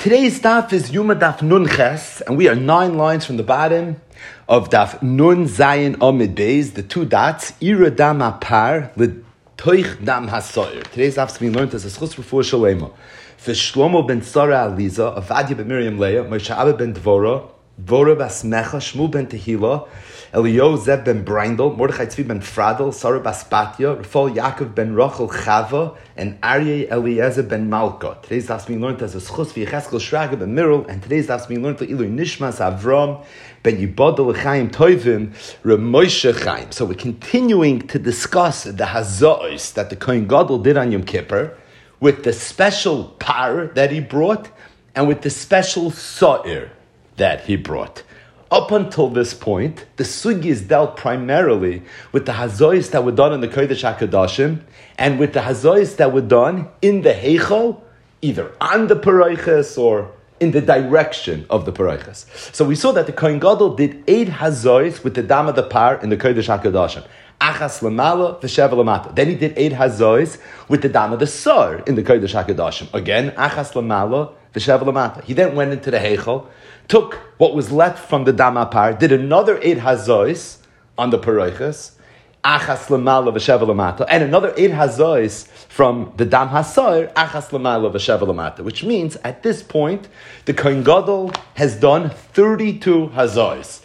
Today's daf is Yuma Daf Nun Ches, and we are 9 lines from the bottom of Daf Nun Zayin Amid Beis, the 2 dots, Ira Dam HaPar, L'Toich Dam HaSoyer. Today's daf is being learned as a Schus B'Fur Shalema. For Shlomo ben Tzara Aliza, Avadia ben Miriam Leah, Moshe Abba ben Dvorah, Dvorah bas Mecha, Shmuel ben Tehila, Eliyahu Zeb ben Brindel, Mordechai Tzvi ben Fradel, Sarah bas Batya, Rafal Yaakov ben Rachel Chava, and Aryeh Eliezer ben Malka. Today's daf is being learned as a Schus V'Yecheskel Shraga ben Mirel, and today's daf is being learned for Ilu Nishmas Avram ben Yibadol Chaim Toivim Ramoshe Chaim. So we're continuing to discuss the Hazoos that the Kohen Gadol did on Yom Kippur, with the special par that he brought, and with the special sa'ir that he brought. Up until this point, the sugi is dealt primarily with the hazois that were done in the Kodesh HaKadoshim, and with the hazois that were done in the Heichal, either on the Parayches or in the direction of the Parayches. So we saw that the Kohen Gadol did 8 hazois with the Dam of the Par in the Kodesh HaKadoshim. Achas lamala v'sheva lamata. Then he did 8 hazois with the dam of the sar in the Kodesh HaKadoshim. Again, achas lamala v'sheva lamata. He then went into the heichal, took what was left from the dam apar, did another 8 hazois on the paroiches, achas lamala v'sheva lamata, and another 8 hazois from the dam hasar, achas lamala v'sheva lamata. Which means at this point the Kohen Gadol has done 32 hazois.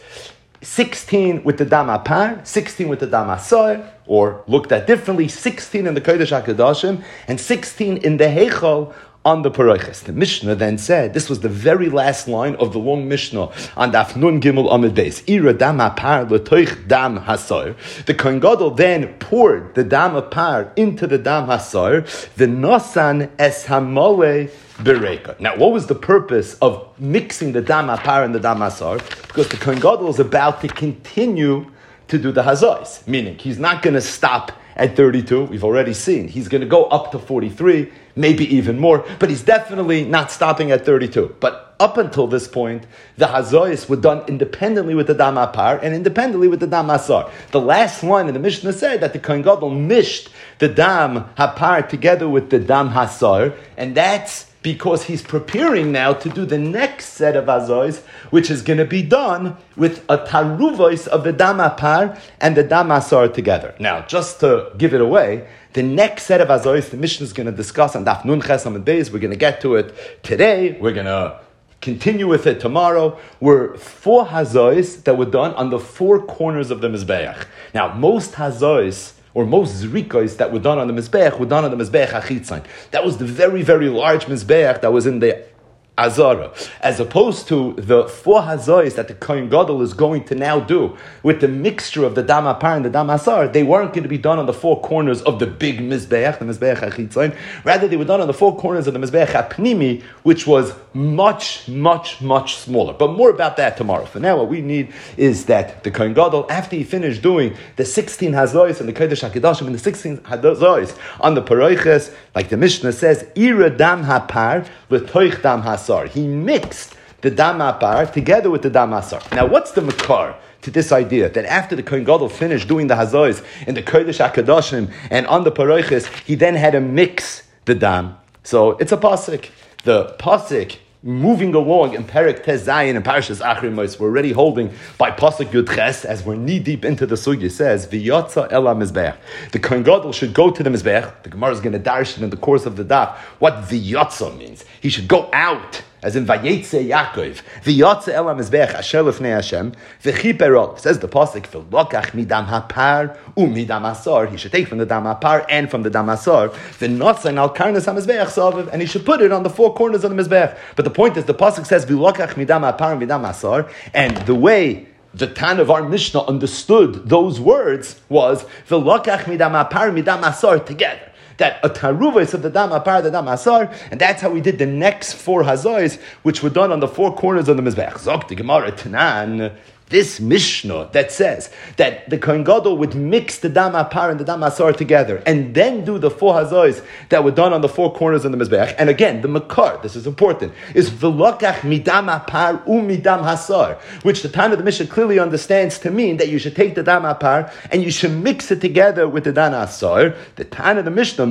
16 with the Dam HaPar, 16 with the Dam HaSoyer, or looked at differently, 16 in the Kodesh HaKadoshim, and 16 in the Heichal on the Parayches. The Mishnah then said, this was the very last line of the long Mishnah on Daf Nun Gimel Amid Beis. Ira Dam HaPar L'Toich Dam HaSoyer. The Kohen Gadol then poured the Dam HaPar into the Dam HaSoyer, the Nosan Es HaMoleh Bereka. Now, what was the purpose of mixing the Dam HaPar and the Dam HaSar? Because the Kohen Gadol is about to continue to do the Hazois, meaning he's not going to stop at 32. We've already seen. He's going to go up to 43, maybe even more, but he's definitely not stopping at 32. But up until this point, the Hazois were done independently with the Dam HaPar and independently with the Dam HaSar. The last line in the Mishnah said that the Kohen Gadol mished the Dam HaPar together with the Dam HaSar, and that's because he's preparing now to do the next set of hazois, which is going to be done with a taruvois of the Dam HaPar and the Dam HaSar together. Now, just to give it away, the next set of hazois the Mishnah is going to discuss on Daf Nun Ches Amid Beis. We're going to get to it today. We're going to continue with it tomorrow. Were 4 hazois that were done on the 4 corners of the Mizbeach. Now, most hazois, or most zrikos that were done on the Mizbeach were done on the Mizbeach HaChitzon. That was the very, very large Mizbeach that was in the Azara, as opposed to the 4 hazois that the Kohen Gadol is going to now do with the mixture of the Dam HaPar and the Dam HaSar. They weren't going to be done on the 4 corners of the big Mizbeach, the Mizbeach HaChitzon. Rather, they were done on the 4 corners of the Mizbeach HaPnimi, which was much, much, much smaller. But more about that tomorrow. For now, what we need is that the Kohen Gadol, after he finished doing the 16 hazois and the Kodesh HaKadoshim and the 16 hazois on the Paroiches, like the Mishnah says, Ira Dam HaPar L'Toich Dam HaSar. He mixed the Dam HaPar together with the Dam HaSar. Now, what's the makar to this idea that after the Kohen Gadol finished doing the hazois in the Kodesh HaKadoshim and on the Paroiches, he then had to mix the Dam? So it's a pasuk. The pasuk moving along in Perek Tez Zayin and Parashas Achri Mos, we're already holding by pasuk Yud Ches, as we're knee deep into the sugya, says V'yatza el HaMizbeach. The Kohen Gadol should go to the Mizbeach. The Gemara is going to darshan in the course of the daf what V'yatza means. He should go out, as in Vayetze Yaakov. V'yatza el HaMizbeach asher lefnei Hashem v'chiperol. Says the pasuk V'lokach midam hapar u'midam hasar. He should take from the Dam HaPar and from the Dam HaSar v'notzain al karnas HaMizbeach saviv, and he should put it on the 4 corners of the Mizbeach. But the point is, the pasuk says V'lokach midam hapar u'midam hasar, and the way the Tan of our Mishnah understood those words was V'lokach midam hapar midam hasar together. That a taruvos of the Dam HaPar, the Dam HaSar, and that's how we did the next 4 hazois, which were done on the 4 corners of the Mizbeach. Zok the Gemara Tanan, this Mishnah that says that the Kohen Gadol would mix the Dam HaPar and the Dam HaSar together and then do the 4 hazois that were done on the 4 corners of the Mizbeach. And again, the makar, this is important, is V'lokach midam HaPar midam hasar, which the Tana of the Mishnah clearly understands to mean that you should take the Dam HaPar and you should mix it together with the Dam HaSar. The Tana of the Mishnah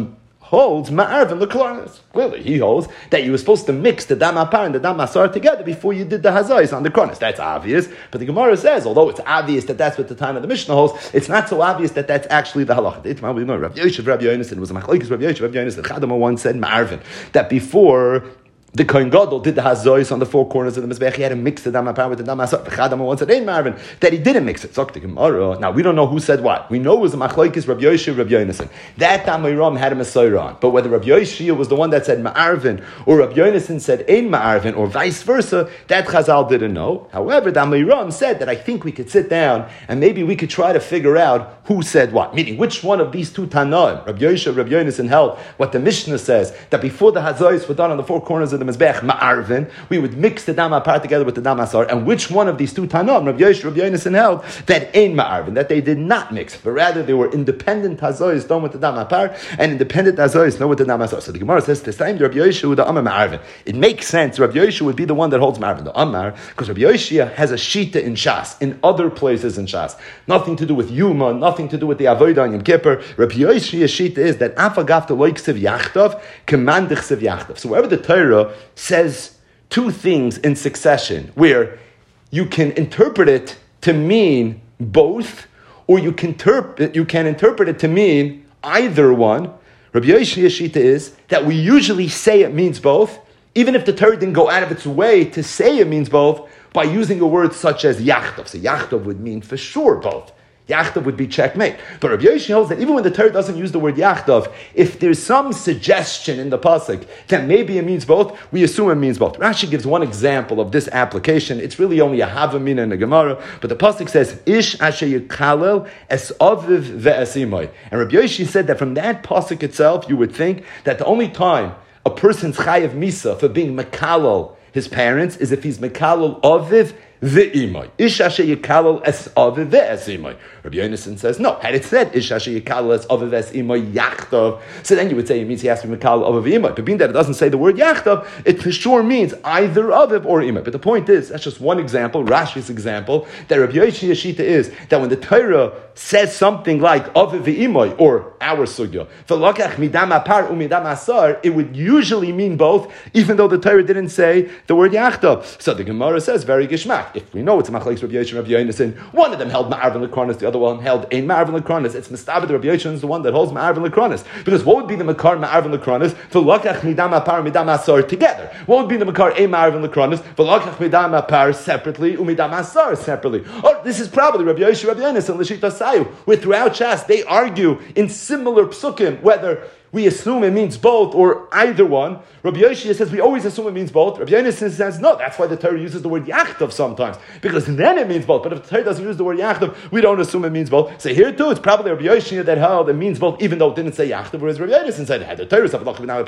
holds ma'arvin l'kronis. Clearly, he holds that you were supposed to mix the dam apar and the dam asar together before you did the hazais on the kronis. That's obvious, but the Gemara says, although it's obvious that that's what the time of the Mishnah holds, it's not so obvious that that's actually the halacha. We know Rabbi Yosef, Rabbi Yonasan was a machlokes. Rabbi Yosef, Rabbi Yonasan. Chadama once said ma'arvin that before the Kohen Gadol did the hazois on the four corners of the Mizbech. He had to mix the dam apar with the dam asar. The Chadama once said, "Ein Marvin," that he didn't mix it. So the Gemara. Now we don't know who said what. We know it was a machlokes Rabbi Yosef, Rabbi Yonasan. That Tamiram had a Messiah on, but whether Rabbi Yosef was the one that said Ma'arvin or Rabbi Yonasan said Ein Ma'arvin or vice versa, that Chazal didn't know. However, Tamiram said that I think we could sit down and maybe we could try to figure out who said what. Meaning, which one of these two Tanaim, Rabbi Yosef, Rabbi Yonasan, held what the Mishnah says that before the hazois were done on the four corners of the Mizbech, Ma'arvin, we would mix the dam apar together with the dam asar, and which one of these two Tanaim, Rabbi Yosef, Rabbi Yonasan, held that Ein Ma'arvin, that they did not mix, but rather they were independent hazois done with the dam apar and independent hazois done with the dam asar. So the Gemara says, "This time Rabbi Yosef the Amar Ma'arvin." It makes sense. Rabbi Yosef would be the one that holds Ma'arvin, the Amar, because Rabbi Yosef has a shita in Shas, in other places in Shas, nothing to do with Yuma, nothing to do with the Avodah on Yom Kippur. Rabbi Yosef's shita is that Afagafta loiksiv yachtav, kemandichsiv yachtav. So wherever the Torah says two things in succession, where you can interpret it to mean both, or you can interpret it to mean either one. Rabbi Yosef's shita is that we usually say it means both, even if the Torah didn't go out of its way to say it means both, by using a word such as yachtav. So yachtav would mean for sure both. Yachtav would be checkmate. But Rabbi Yosef holds that even when the Torah doesn't use the word yachtav, if there's some suggestion in the pasuk that maybe it means both, we assume it means both. Rashi gives one example of this application. It's really only a havamina in the Gemara, but the pasuk says, Ish asher yikalel es aviv ve'esimai. And Rabbi Yosef said that from that pasuk itself, you would think that the only time a person's chayav misa for being mekalel his parents is if he's mekalel aviv ve'imai. Ish asher yikalel es aviv ve'esimai. Rabbi Yonasan says, no. Had it said, Ish asher yikalel es aviv ve'esimai yachtav, so then you would say it means he has to be mekalel aviv ve'imai. But being that it doesn't say the word yachtav, it for sure means either aviv or imai. But the point is, that's just one example, Rashi's example, that Rabbi Yosef Yeshita is that when the Torah says something like aviv ve'imai, or our sugya, v'lakach midam apar u'midam asar, it would usually mean both, even though the Torah didn't say the word yachtav. So the Gemara says, very gishmak. If we know it's a machlekes Rabbi Yosef and Rabbi Yonasan, one of them held ma'arvin l'kronis, the other one held ein ma'arvin l'kronis. It's mistabed Rabbi Yosef is the one that holds ma'arvin l'kronis. Because what would be the makar ma'arvin l'kronis? V'lakach midam apar midam asar together. What would be the makar ein ma'arvin l'kronis? V'lakach midam apar separately u'midam asar separately. Oh, this is probably Rabbi Yosef, Rabbi Yonasan, l'shita sayu, where throughout Shas they argue in similar psukim whether we assume it means both or either one. Rabbi Yoshia says we always assume it means both. Rabbi Yonasan says no, that's why the Torah uses the word yachtav sometimes, because then it means both. But if the Torah doesn't use the word yachtav, we don't assume it means both. So here too, it's probably Rabbi Yoshia that held it means both, even though it didn't say yachtav, whereas Rabbi Yonasan said had the Torah said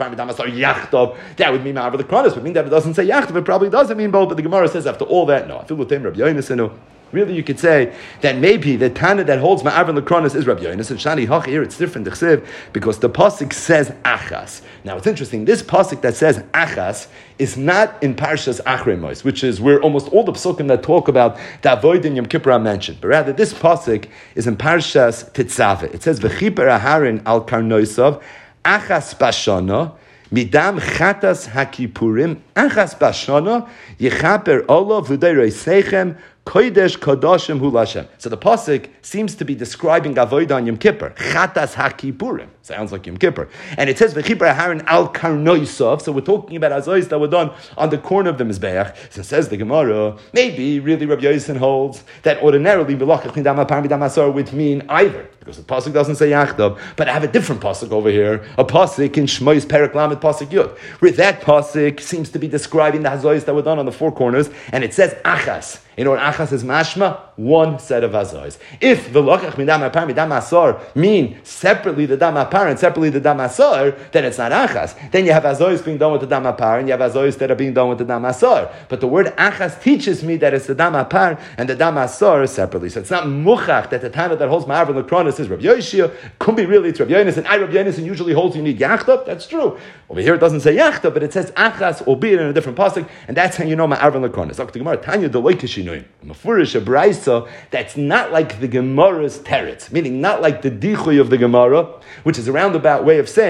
yachtav, that would mean ma'arvin l'kronis. But mean that it doesn't say yachtav, it probably doesn't mean both. But the Gemara says after all that, no. I feel with him, Rabbi Yonasan, no. Really, you could say that maybe the Tana that holds Ma'arvin l'kronis is Rabbi Yonasan. Shani Hach, here it's different, because the pasuk says achas. Now it's interesting, this pasuk that says achas is not in Parshas Achrei Mos, which is where almost all the psukim that talk about the Avodah in Yom Kippur are mentioned. But rather, this pasuk is in Parshas Tetzaveh. It says, V'chiper aharon al karnoisav, achas bashana, midam chatas hakipurim, achas bashana, yechaper olav v'dei reisechem, Kodesh Kodashim Hu Lashem. So the pasuk seems to be describing Avodah on Yom Kippur. Chatas HaKippurim. Sounds like Yom Kippur. And it says V'chipar Aharon Al Karnoisov. So we're talking about azois that were done on the corner of the Mizbeach. So says the Gemara, maybe really Rabbi Yonasan holds that ordinarily V'lachach Nidam Apar Midam Asar would mean either, because the pasuk doesn't say Yachdav. But I have a different pasuk over here, a pasuk in Shmois Perek Lamed pasuk Yud, where that pasuk seems to be describing the azois that were done on the four corners, and it says Achas. You know what achas is mashma? One set of azois. If the lokach midam apar midam asar mean separately the dam apar and separately the dam asar, then it's not achas. Then you have azois being done with the dam apar and you have azois that are being done with the dam asar. But the word achas teaches me that it's the dam apar and the dam asar separately. So it's not muchach that the Tana that holds ma'arvin l'kronis is Rabbi Yoshia. Could be really it's Rabbi Yonasan. Rabbi Yonasan usually holds you need yachtav. That's true. Over here it doesn't say yachtav, but it says achas, albeit in a different pasuk, and that's how you know ma'arvin l'kronis. Tanya deloikish Mafurish a brayso that's not like the Gemara's teretz, meaning not like the dichui of the Gemara, which is a roundabout way of saying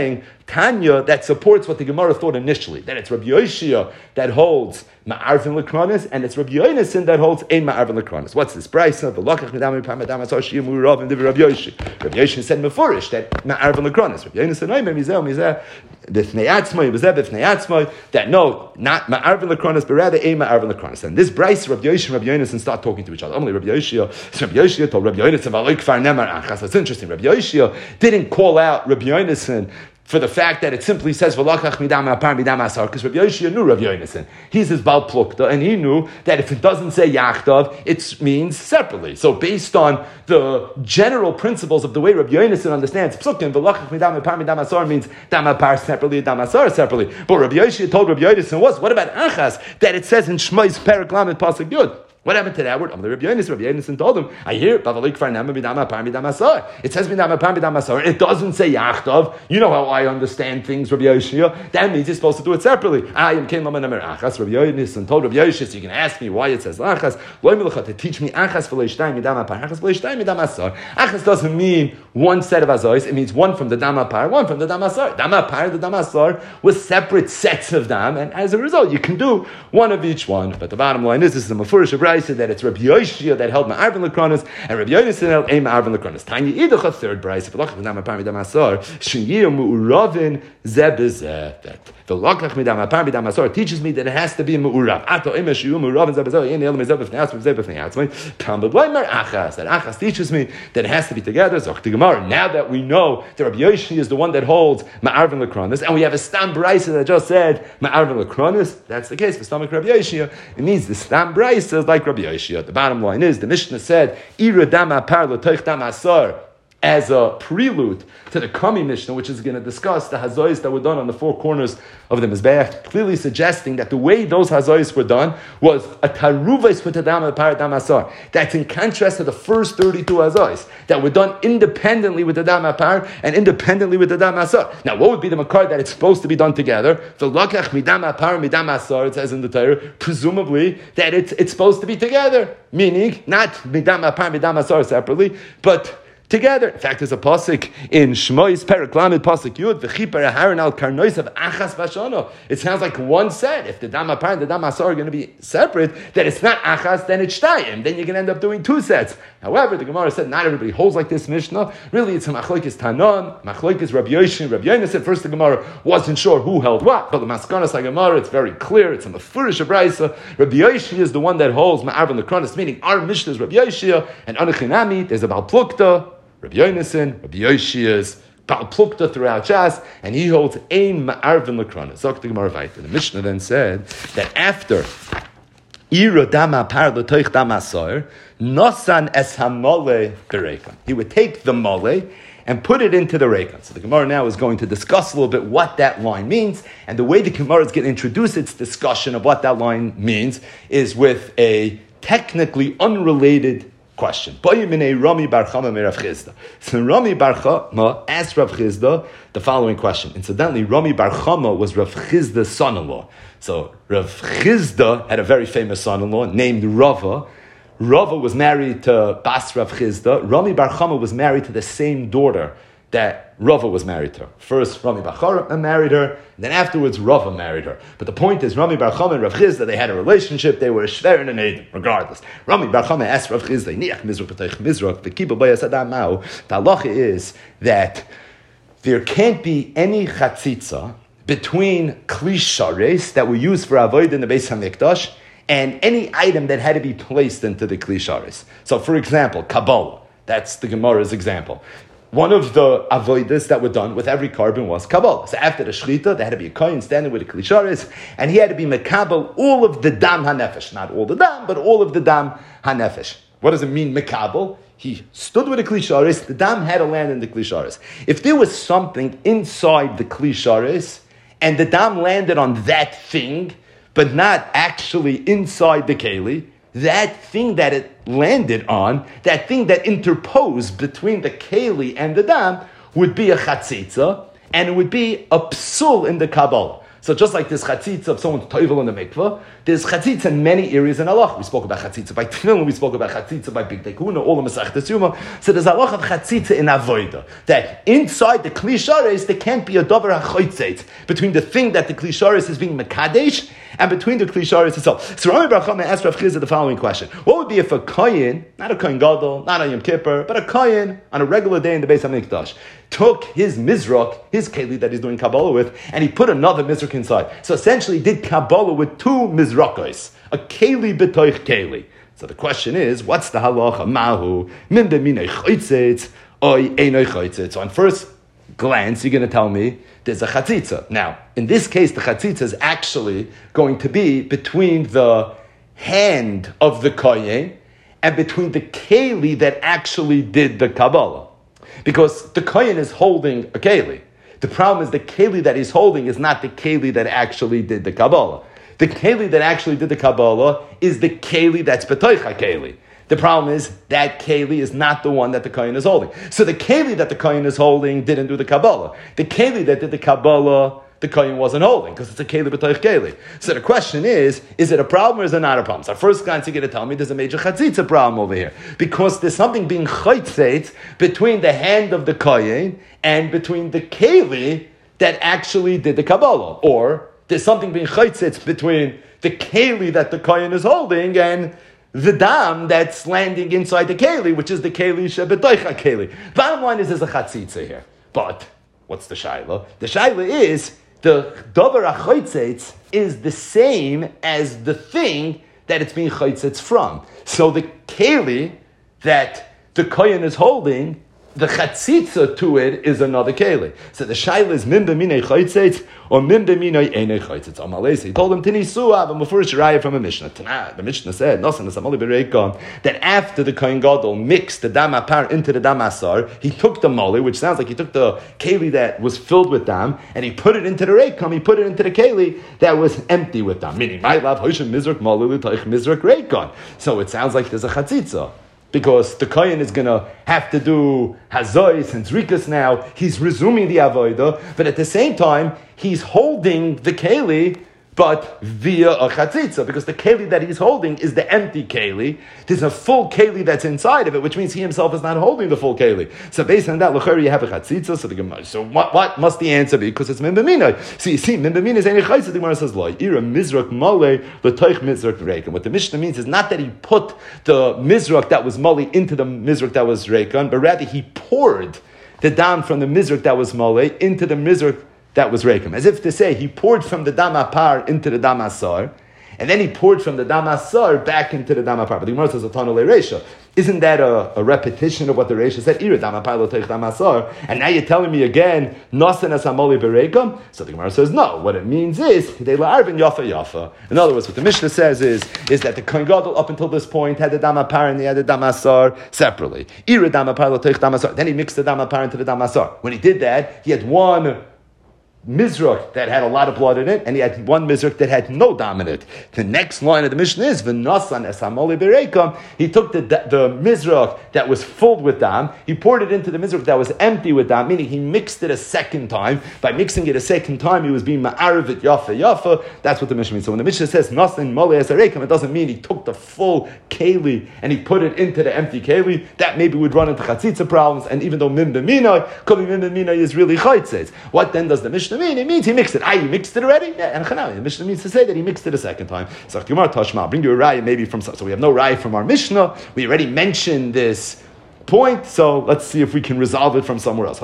Tanya that supports what the Gemara thought initially, that it's Rabbi Yoshia that holds Ma'arvin L'Kranis, and it's Rabbi Yonason that holds Ein Ma'arvin L'Kranis. What's this? Brisa, the Lakach Midam Midam Asar Shiyam Urav and Rabbi Yoshi. Rabbi Yoshi said Mefurish that Ma'arvin L'Kranis. Rabbi Yonason Oimer Mizeh B'fnei Atzmai B'zeh B'fnei Atzmai, that no, not Ma'arvin L'Kranis, but rather Ein Ma'arvin L'Kranis. And this Brisa, Rabbi Yoshi and Rabbi Yonason start talking to each other. Only Rabbi Yoshia told Rabbi Yonason V'aloy Kfar Nemar Achas. It's interesting. Rabbi Yoshia didn't call out Rabbi Yonason for the fact that it simply says V'lakach midam apar midam asar, because Rabbi Yoshia knew Rabbi Yonason. He's his Baal Plukta, and he knew that if it doesn't say Yachtav, it means separately. So based on the general principles of the way Rabbi Yonason understands Psukim, V'lakach midam apar midam asar means dam apar separately, dam asar separately. But Rabbi Yoshia told Rabbi Yonason what about Achas, that it says in Shmois Perek Lamed Pasuk Yud? What happened to that word? Rabbi Yonason told him, I hear it says midam apar midam asar. It doesn't say Yachtav. You know how I understand things, Rabbi Yoshia. That means you're supposed to do it separately. I am Ken Laman Amer Achas. Rabbi Yonason told Rabbi Yoshia, so you can ask me why it says Achas. To teach me Achas v'leishtayim midam apar, Achas v'leishtayim midam asar. Achas doesn't mean one set of azos. It means one from the dam apar, one from the dam asar. Dam apar, the dam asar was separate sets of dam, and as a result, you can do one of each one. But the bottom line is, this is a mafurish of Brisa that it's Rabbi Yoshia that held Ma'arvin L'Kranis, and Rabbi Yonason held Ein Ma'arvin L'Kranis. Tanya Idach, a third Brisa, V'lakach midam apar midam asar, Sheyir Mu'uravin Zeh B'zeh. The V'lakach midam apar midam asar teaches me that it has to be Mu'urav. Ato Ima Sheyir Mu'uravin Zeh B'zeh, Ein Elam Zeh B'fnei Atzmai, Zeh B'fnei Atzmai. Tam B'bleimer Achas. That Achas teaches me that it has to be together. Zoch the Gemara. Now that we know that Rabbi Yoshia is the one that holds Ma'arvin L'Kranis, and we have a Stam Brisa that just said Ma'arvin L'Kranis, that's the case for stomach Rabbi Yoshia. It means the Stam Brisa is like Rabbi Yoshia. The bottom line is, the Mishnah said, Ira dam apar l'toich dam asar, as a prelude to the Kami Mishnah, which is going to discuss the hazois that were done on the four corners of the Mizbeach, clearly suggesting that the way those hazois were done was a taruvais with the dam apar dam asar. That's in contrast to the first 32 hazois that were done independently with the dam apar and independently with the dam asar. Now, what would be the makar that it's supposed to be done together? The lakach midam apar midam asar, it says in the Torah, presumably that it's supposed to be together, meaning not midam apar midam asar separately, but together. In fact, there's a pasuk in Shmois Perek Lamed Pasuk Yud, V'chiper Aharon al karnois of Achas Vashano. It sounds like one set. If the Dam Apar and the Dam Asar are going to be separate, then it's not Achas, then it's Shtayim. Then you're going to end up doing two sets. However, the Gemara said not everybody holds like this Mishnah. Really, it's a Machlokes Tanon, Machlokes Rabbi Yoshi, Rabbi Yonason. First, the Gemara wasn't sure who held what, but the Maskanas HaGemara, it's very clear. It's a Mefurish Brisa. Rabbi Yoshi is the one that holds Ma'arvin L'Kranis, meaning our Mishnah is Rabbi Yoshia, and Anachinami, there's a Baal Plukta, Rabbi Yonason, Rabbi Yoshia's Baal Plukta throughout Shas, and he holds Ein Ma'arvin L'Kranis. Zok the Gemara Vayta. The Mishnah then said that after Ira dam apar l'toich dam asar, nosan es hamole berekan. He would take the mole and put it into the rekan. So the Gemara now is going to discuss a little bit what that line means, and the way the Gemara is going to introduce its discussion of what that line means is with a technically unrelated question. Rami Bar Chama So Rami Bar Chama asked Rav Chizda the following question. Incidentally, Rami Bar Chama was Rav Chizda's son-in-law. So Rav Chizda had a very famous son-in-law named Rava. Rava was married to Bas Rav Chizda. Rami Bar Chama was married to the same daughter that Rava was married to her. First, Rami Bar Chama married her, and then afterwards, Rava married her. But the point is, Rami Bar Chama and Rav Chizda, they had a relationship, they were a Shver and an Eden, regardless. Rami Bar Chama asked Rav Chizda, Niach Mizrach B'teich Mizrach, V'kiba Bayas Adam Ma'u. The halacha is that there can't be any chatzitza between kli shares that were used for avoid in the Beis HaMikdash and any item that had to be placed into the kli shares. So, for example, Kabbalah. That's the Gemara's example. One of the avodas that were done with every carbon was Kabbalah. So after the Shechita, there had to be a kohen standing with a kli shares, and he had to be mekabel all of the dam hanefesh. Not all the dam, but all of the dam hanefesh. What does it mean, mekabel? He stood with a kli shares, the dam had to land in the kli shares. If there was something inside the kli shares, and the dam landed on that thing, but not actually inside the keli, that thing that it landed on, that thing that interposed between the keli and the dam, would be a chatzitza, and it would be a psul in the Kabbalah. So just like there's chatzitza of someone's toivel in the mikveh, there's chatzitza in many areas in halach. We spoke about chatzitza by tefillin, we spoke about chatzitza by big tekuna, all the Masechtas Yuma. So there's halach of chatzitza in avoda, that inside the kli sharis there can't be a davar hachotzeit between the thing that the kli sharis is being mekadesh and between the kli sharis itself. So Rami Bar Chama asked Rav Chizah the following question: what would be if a kohen, not a kohen gadol, not a Yom Kippur, but a kohen on a regular day in the Beis Hamikdash, took his mizrach, his keli that he's doing Kabbalah with, and he put another mizrach inside. So essentially he did Kabbalah with two mizrachos, a keli b'toich keli. So the question is, what's the halacha? Mahu, min b'minei chaytzitz, oy einoi chaytzitz. So on first glance, you're going to tell me there's a chatzitza. Now, in this case, the chatzitza is actually going to be between the hand of the kohen and between the keli that actually did the Kabbalah. Because the kohen is holding a keli. The problem is the keli that he's holding is not the keli that actually did the Kabbalah. The keli that actually did the Kabbalah is the keli that's betoich keli. The problem is that keli is not the one that the kohen is holding. So the keli that the kohen is holding didn't do the Kabbalah. The keli that did the Kabbalah, the kohen wasn't holding, because it's a keli b'toich keli. So the question is it a problem or is it not a problem? So first glance you're going to tell me there's a major chatzitza problem over here, because there's something being chaytzeit between the hand of the kohen and between the keli that actually did the Kabbalah. Or there's something being chaytzeit between the keli that the kohen is holding and the dam that's landing inside the keli, which is the keli shebetoich keli. Bottom line is there's a chatzitza here. But what's the shaila? The shaila is the davar achaytzitz is the same as the thing that it's being chaytzitz from. So the keli that the kohen is holding, the chatzitza to it is another keli. So the shaila is min b'minei chaytzitz or min b'minei einei chaytzitz. Amalei, he told him tinisua b'mufurish raya from a Mishnah. The Mishnah said nosan esamali b'reikon that after the kohen gadol mixed the dam apar into the dam asar, he took the moli, which sounds like he took the keli that was filled with dam, and he put it into the reikon. He put it into the keli that was empty with dam. Meaning, my love hoshim mizrak moli l'toich mizrak reikon. So it sounds like there's a chatzitza, because the kohen is going to have to do hazoi and zrikas now. He's resuming the avodah, but at the same time, he's holding the keli, but via a chatzitza, because the keli that he's holding is the empty keli. There's a full keli that's inside of it, which means he himself is not holding the full keli. So based on that, l'chari, you have a chatzitza. So what must the answer be? Because it's min b'minai. So you see, min b'minai is any chatzitza. The Gemara says, "Lo ira mizrak mole l'toich mizrak reik." And what the Mishnah means is not that he put the mizrak that was mole into the mizrak that was reikon, but rather he poured the dam from the mizrak that was mole into the mizrak that was reikon. As if to say, he poured from the dam apar into the dam asar, and then he poured from the dam asar back into the dam apar. But the Gemara says, "Atanu le'reisha." Isn't that a repetition of what the Reisha said? Ira dam apar l'toich dam asar. And now you're telling me again, nosen as hamoli bereikon? So the Gemara says, no. What it means is, they la'arvin yafa yafa. In other words, what the Mishnah says is that the kohen gadol up until this point had the dam apar and he had the dam asar separately. Ira dam apar l'toich dam asar. Then he mixed the dam apar into the dam asar. When he did that, he had one mizrach that had a lot of blood in it, and he had one mizrach that had no dam in it. The next line of the Mishnah is v'nasan esamoli bereikam. He took the mizrach that was filled with dam, he poured it into the mizrach that was empty with dam, meaning he mixed it a second time. By mixing it a second time, he was being ma'arav it yafa yafa. That's what the Mishnah means. So when the Mishnah says nasan moli esareikam, it doesn't mean he took the full keli and he put it into the empty keli. That maybe would run into chatzitza problems, and even though min b'minai, could be min b'minai is really chaytzitz. What then does the Mishnah mean? It means he mixed it. You mixed it already? Yeah, and Chanami, the Mishnah means to say that he mixed it a second time. So Gemara Tashma, bring you a raya maybe from, so we have no raya from our Mishnah. We already mentioned this point, so let's see if we can resolve it from somewhere else.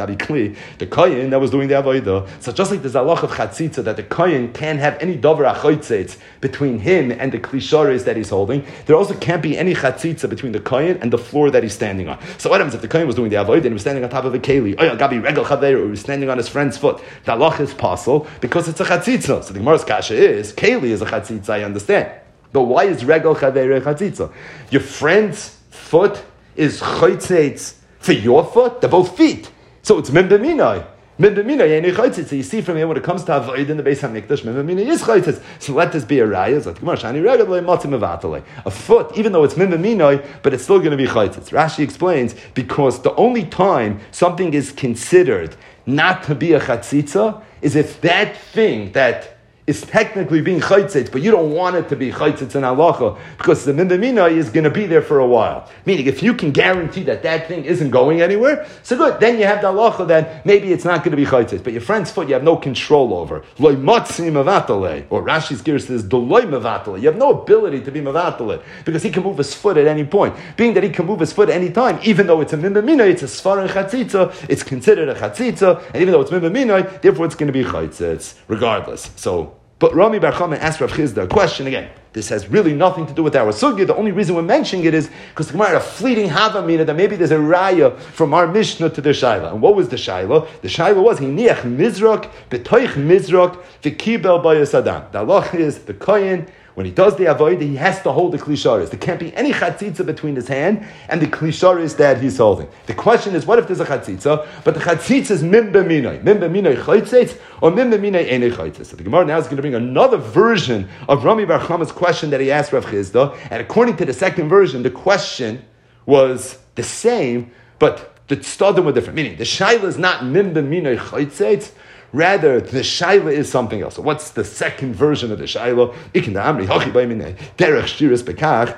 The kohen that was doing the avodah. So just like the zalach of chatzitza, that the kohen can't have any davar achaytzitz between him and the klisharis that he's holding, there also can't be any chatzitza between the kohen and the floor that he's standing on. So what happens if the kohen was doing the avodah and he was standing on top of a keli? Gabi regel chaver, or he was standing on his friend's foot. The halach is possible because it's a chatzitza. So the Gemara's kasha is keli is a chatzitza. I understand, but why is regel chaver a chatzitza? Your friend's foot is chaytzitz for your foot? They're both feet. So it's min b'minai. Min b'minai ain't chaytzitz. So you see from here, when it comes to avoid in the Beis Hamikdash, min b'minai is chaytzitz. So let this be a raya. A foot, even though it's min b'minai, but it's still going to be chaytzitz. Rashi explains, because the only time something is considered not to be a chatzitza is if that thing that is technically being chaytzitz, but you don't want it to be chaytzitz in halacha because the mindaminai is going to be there for a while. Meaning, if you can guarantee that that thing isn't going anywhere, so good. Then you have the halacha that maybe it's not going to be chaytzitz, but your friend's foot you have no control over. Loy matzi mevatale, or Rashi's gear says doloy mevatale. You have no ability to be mevatale because he can move his foot at any point. Being that he can move his foot at any time, even though it's a mindaminai, it's a svara chatzitza, it's considered a chatzitza, and even though it's mindaminai, therefore it's going to be chaytzitz regardless. So. But Rami Bar Chama asked Rav Chizda a question again. This has really nothing to do with our sugya. The only reason we're mentioning it is because the Gemara had a fleeting havamina that maybe there's a raya from our Mishnah to the Shaila. And what was the Shaila? The Shaila was Hiniach Mizrak, Betoich Mizrak, Vikibel Bayas Adam. The halacha is the Kohen, when he does the avodah, he has to hold the klisharis. There can't be any chatzitza between his hand and the klisharis that he's holding. The question is, what if there's a chatzitza, but the chatzitza is mim b'minay chaytzitz, or mim b'minay enei chaytzitz? So the Gemara now is going to bring another version of Rami Bar Chama's question that he asked Rav Chizda, and according to the second version, the question was the same, but the tzadim were different. Meaning, the shaila is not mim b'minay chaytzitz. Rather, the shaila is something else. So what's the second version of the shaila? Derech shiras bekach.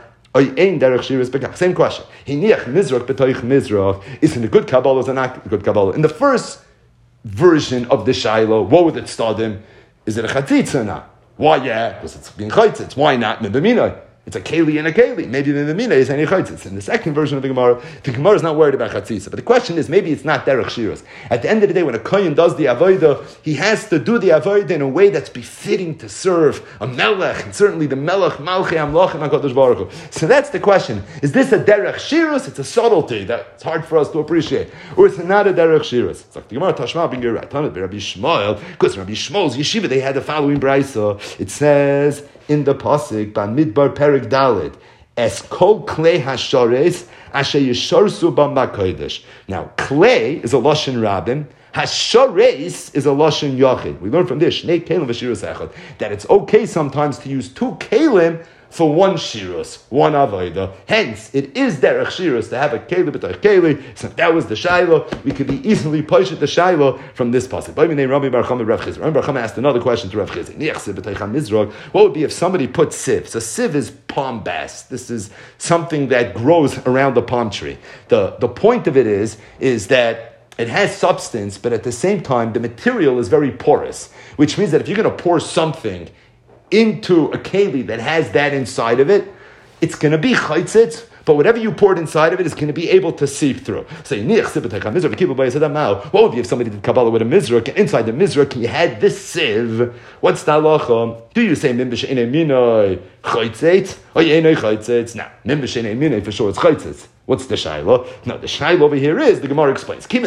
Same question. Hiniach mizrach b'toich mizrach. Is it a good kabbalah or not a good kabbalah? In the first version of the shaila, what would it tzadim? Is it a chatzitza or not? Why? Yeah, because it's being chaytzitz. Why not mibaminai? It's a keli and a keli. Maybe the mina is any chaytzitz. In the second version of the Gemara is not worried about chatzitza. But the question is, maybe it's not derech shiras. At the end of the day, when a kohen does the avodah, he has to do the avodah in a way that's befitting to serve a melech, and certainly the melech malchei amloch and HaKadosh Baruch Hu. So that's the question: is this a derech shiras? It's a subtlety that's hard for us to appreciate, or it's not a derech shiras. It's like the Gemara Tashma ben Ger Tanit Rabbi Shmuel, because Rabbi Shmuel's yeshiva they had the following brayso. It says in the pasuk Bamidbar Perik Dalid, Es kol klei hashores asher yisharsu b'makodesh. Now, klei is a lashon rabbin. Hashores is a lashon yachid. We learn from this shnei kelim v'shirus echad that it's okay sometimes to use two kelim for one shirus, one avodah. Hence, it is derech shirus to have a keli b'tach keli. So if that was the shaila, we could be easily pushed the shaila from this pasuk. By the name Rabbi Bar Chama Rav Chizda. Rabbi Bar Chama asked another question to Rav Chizda. What would be if somebody put sieve? So sieve is palm bast. This is something that grows around the palm tree. The point of it is that it has substance, but at the same time, the material is very porous, which means that if you're going to pour something into a keli that has that inside of it, it's going to be chaytzitz, but whatever you poured inside of it is going to be able to seep through. So, what would be if somebody did Kabbalah with a mizrach, and inside the mizrach you had this sieve? What's the halacha? Do you say mim b'she'enei minoi chaytzitz, or yenei chaytzitz? No, mim b'she'enei minoi for sure it's chaytzitz. What's the shaila? No, the shaila over here is, the Gemara explains, do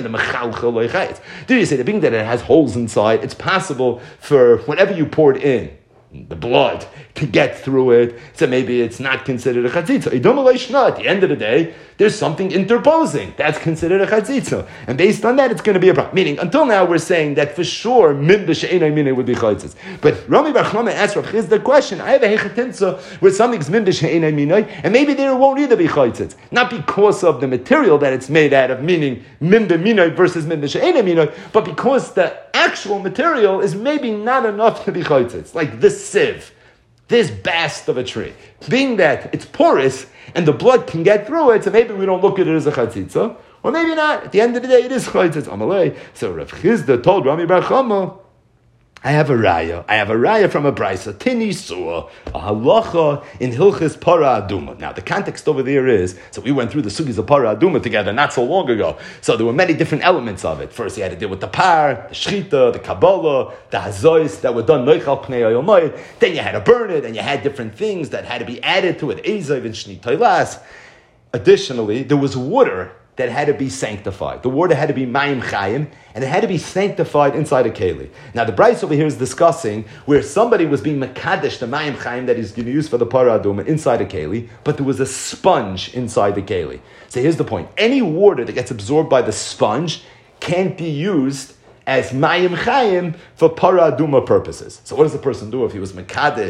you say the being that it has holes inside, it's possible for whatever you poured in, the blood, to get through it, so maybe it's not considered a chatzitza. At the end of the day, there's something interposing. That's considered a chatzitza. And based on that, it's going to be a problem. Meaning, until now, we're saying that for sure, min b'she'enai minei would be chatzitz. But Rami Bar Chama asked Rav Chizda the question, I have a hechatimtza where something's min b'she'enai minei, and maybe there won't either be chatzitz. Not because of the material that it's made out of, meaning min b'minei versus min b'she'enai minei, but because the actual material is maybe not enough to be chatzitz. Like this sieve, this bast of a tree. Being that it's porous and the blood can get through it, so maybe we don't look at it as a chatzitza, or maybe not. At the end of the day, it is chatzitz. Amalei. So Rav Chizda told Rami Bar Chama, I have a raya from a brisa, tini suah, a halacha in Hilchis Para Aduma. Now, the context over there is, so we went through the sugis of Para Aduma together not so long ago. So there were many different elements of it. First, you had to deal with the par, the shchita, the kabbalah, the hazois that were done noichal pnei yomayit. Then you had to burn it, and you had different things that had to be added to it, ezav and shnit toilas. Additionally, there was water that had to be sanctified. The water had to be mayim chayim, and it had to be sanctified inside a keli. Now, the Bryce over here is discussing where somebody was being mekadesh the mayim chayim that he's going to use for the para aduma inside a keli, but there was a sponge inside the keli. So here's the point. Any water that gets absorbed by the sponge can't be used as mayim chayim for para aduma purposes. So what does the person do if he was mekadesh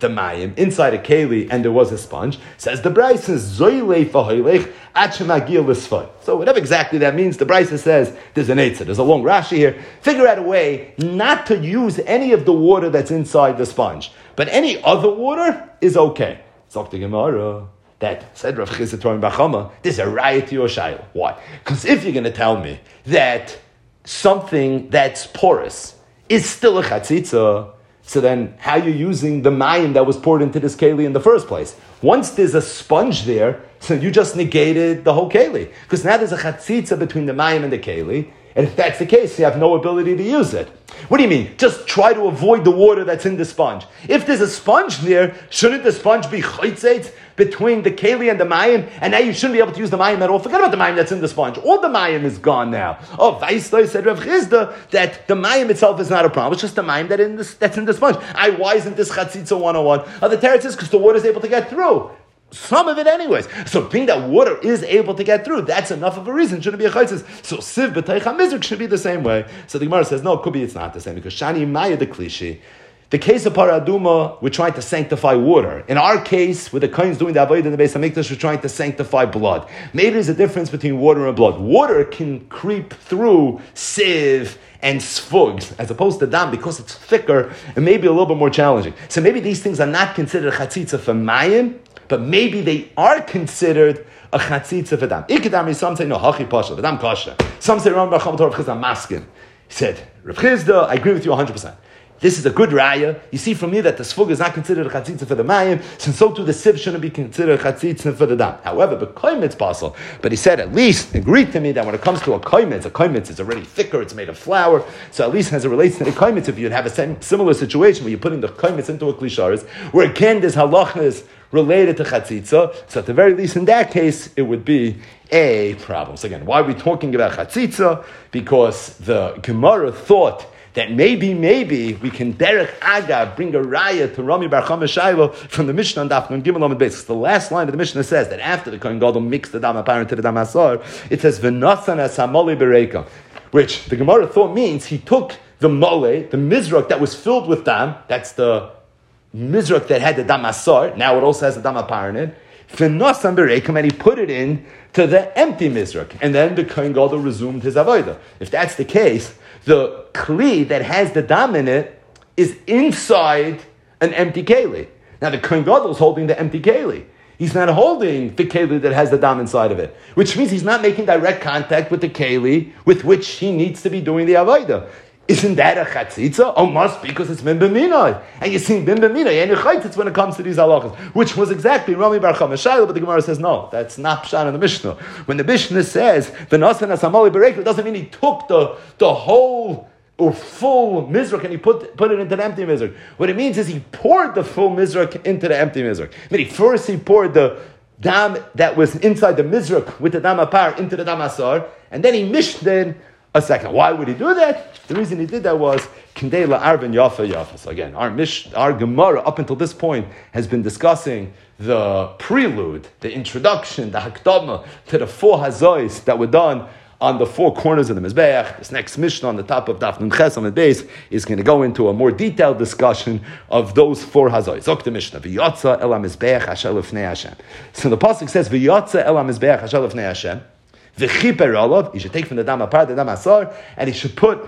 the mayim inside a keli and there was a sponge, says the Brisa zoylei fahoylech achemagil l'sfay. So whatever exactly that means, the Brisa says there's an eitzah. There's a long Rashi here. Figure out a way not to use any of the water that's inside the sponge, but any other water is okay. Zok the Gemara. That said Rav Chisda Torim Bachama, there's a raya to your shayla. Why? Because if you're going to tell me that something that's porous is still a chatzitza, so then how are you using the mayim that was poured into this keli in the first place? Once there's a sponge there, so you just negated the whole keli. Because now there's a chatzitza between the mayim and the keli, and if that's the case, you have no ability to use it. What do you mean? Just try to avoid the water that's in the sponge. If there's a sponge there, shouldn't the sponge be chaytzeit between the keli and the mayim? And now you shouldn't be able to use the mayim at all. Forget about the mayim that's in the sponge. All the mayim is gone now. Oh, Vaistai said Rav Chisda that the mayim itself is not a problem. It's just the mayim that's in the sponge. Why isn't this chatzitza 101? The teretz is because the water is able to get through. Some of it anyways. So being that water is able to get through, that's enough of a reason. Shouldn't be a chaytzis. So siv b'taycha mizruk should be the same way. So the Gemara says, no, it could be it's not the same. Because shani maya the klishi. The case of paraduma, we're trying to sanctify water. In our case, with the kohen's doing the avodah in the Beis Hamikdash, we're trying to sanctify blood. Maybe there's a difference between water and blood. Water can creep through sieve and sfugs, as opposed to dam, because it's thicker and maybe a little bit more challenging. So maybe these things are not considered chatzitza for mayim, but maybe they are considered a chatzitza for dam. Ikadami, some say no, hachi pasha, dam kasha. Some say Ram Bacham Torah Chisda maskin. He said, Rav Chisda, I agree with you 100%. This is a good raya. You see from me that the sfug is not considered a chatzitza for the mayim, since so too the siv shouldn't be considered a chatzitza for the dam. However, but koimitz possible. But he said, at least agreed to me that when it comes to a koimitz is already thicker, it's made of flour. So at least as it relates to the koimitz, if you'd have a similar situation where you're putting the koimitz into a klisharis, where again there's halachas related to chatzitza, so at the very least in that case, it would be a problem. So again, why are we talking about chatzitza? Because the Gemara thought that maybe we can derech aga bring a raya to Rami Bar Chama Shailo from the Mishnah on Daf Nun Gimel Amud Beis. The last line of the Mishnah says that after the Kohen Gadol mixed the dam apparent to the dam asar, it says v'nasan asamoli bereka, which the Gemara thought means he took the mole, the mizrak that was filled with dam, that's the mizrak that had the dam asar, now it also has the dam apparent in, v'nasan bereka, and he put it in to the empty mizrak, and then the Kohen Gadol resumed his avodah. If that's the case, the kli that has the dam in it is inside an empty keli. Now the Kohen Gadol is holding the empty keli. He's not holding the keli that has the dam inside of it, which means he's not making direct contact with the keli with which he needs to be doing the avodah. Isn't that a chatzitza? Oh, must be, because it's bin b'minai. And you see bin b'minai, and it's when it comes to these halachas, which was exactly Rami Bar Chama Shailo, but the Gemara says, no, that's not pshat in the Mishnah. When the Mishnah says, v'nasan asamali bereka, it doesn't mean he took the whole or full mizrak and he put it into the empty mizrak. What it means is he poured the full mizrak into the empty mizrak. Meaning first he poured the dam that was inside the mizrak with the dam apar into the dam asar, and then he mished in a second. Why would he do that? The reason he did that was Kindei la'arvin yafa yafa. So again, our Gemara up until this point has been discussing the prelude, the introduction, the hakdama to the 4 hazois that were done on the 4 corners of the Mizbeach. This next Mishnah on the top of Daf Nun Ches on the base is going to go into a more detailed discussion of those 4 hazois. Zok the Mishnah, v'yotza el ha-Mizbeach asher lefnei Hashem. So the pasuk says, v'yotza el ha-Mizbeach asher lefnei Hashem. V'chiper olav, he should take from the dam apart, the dam asar, and he should put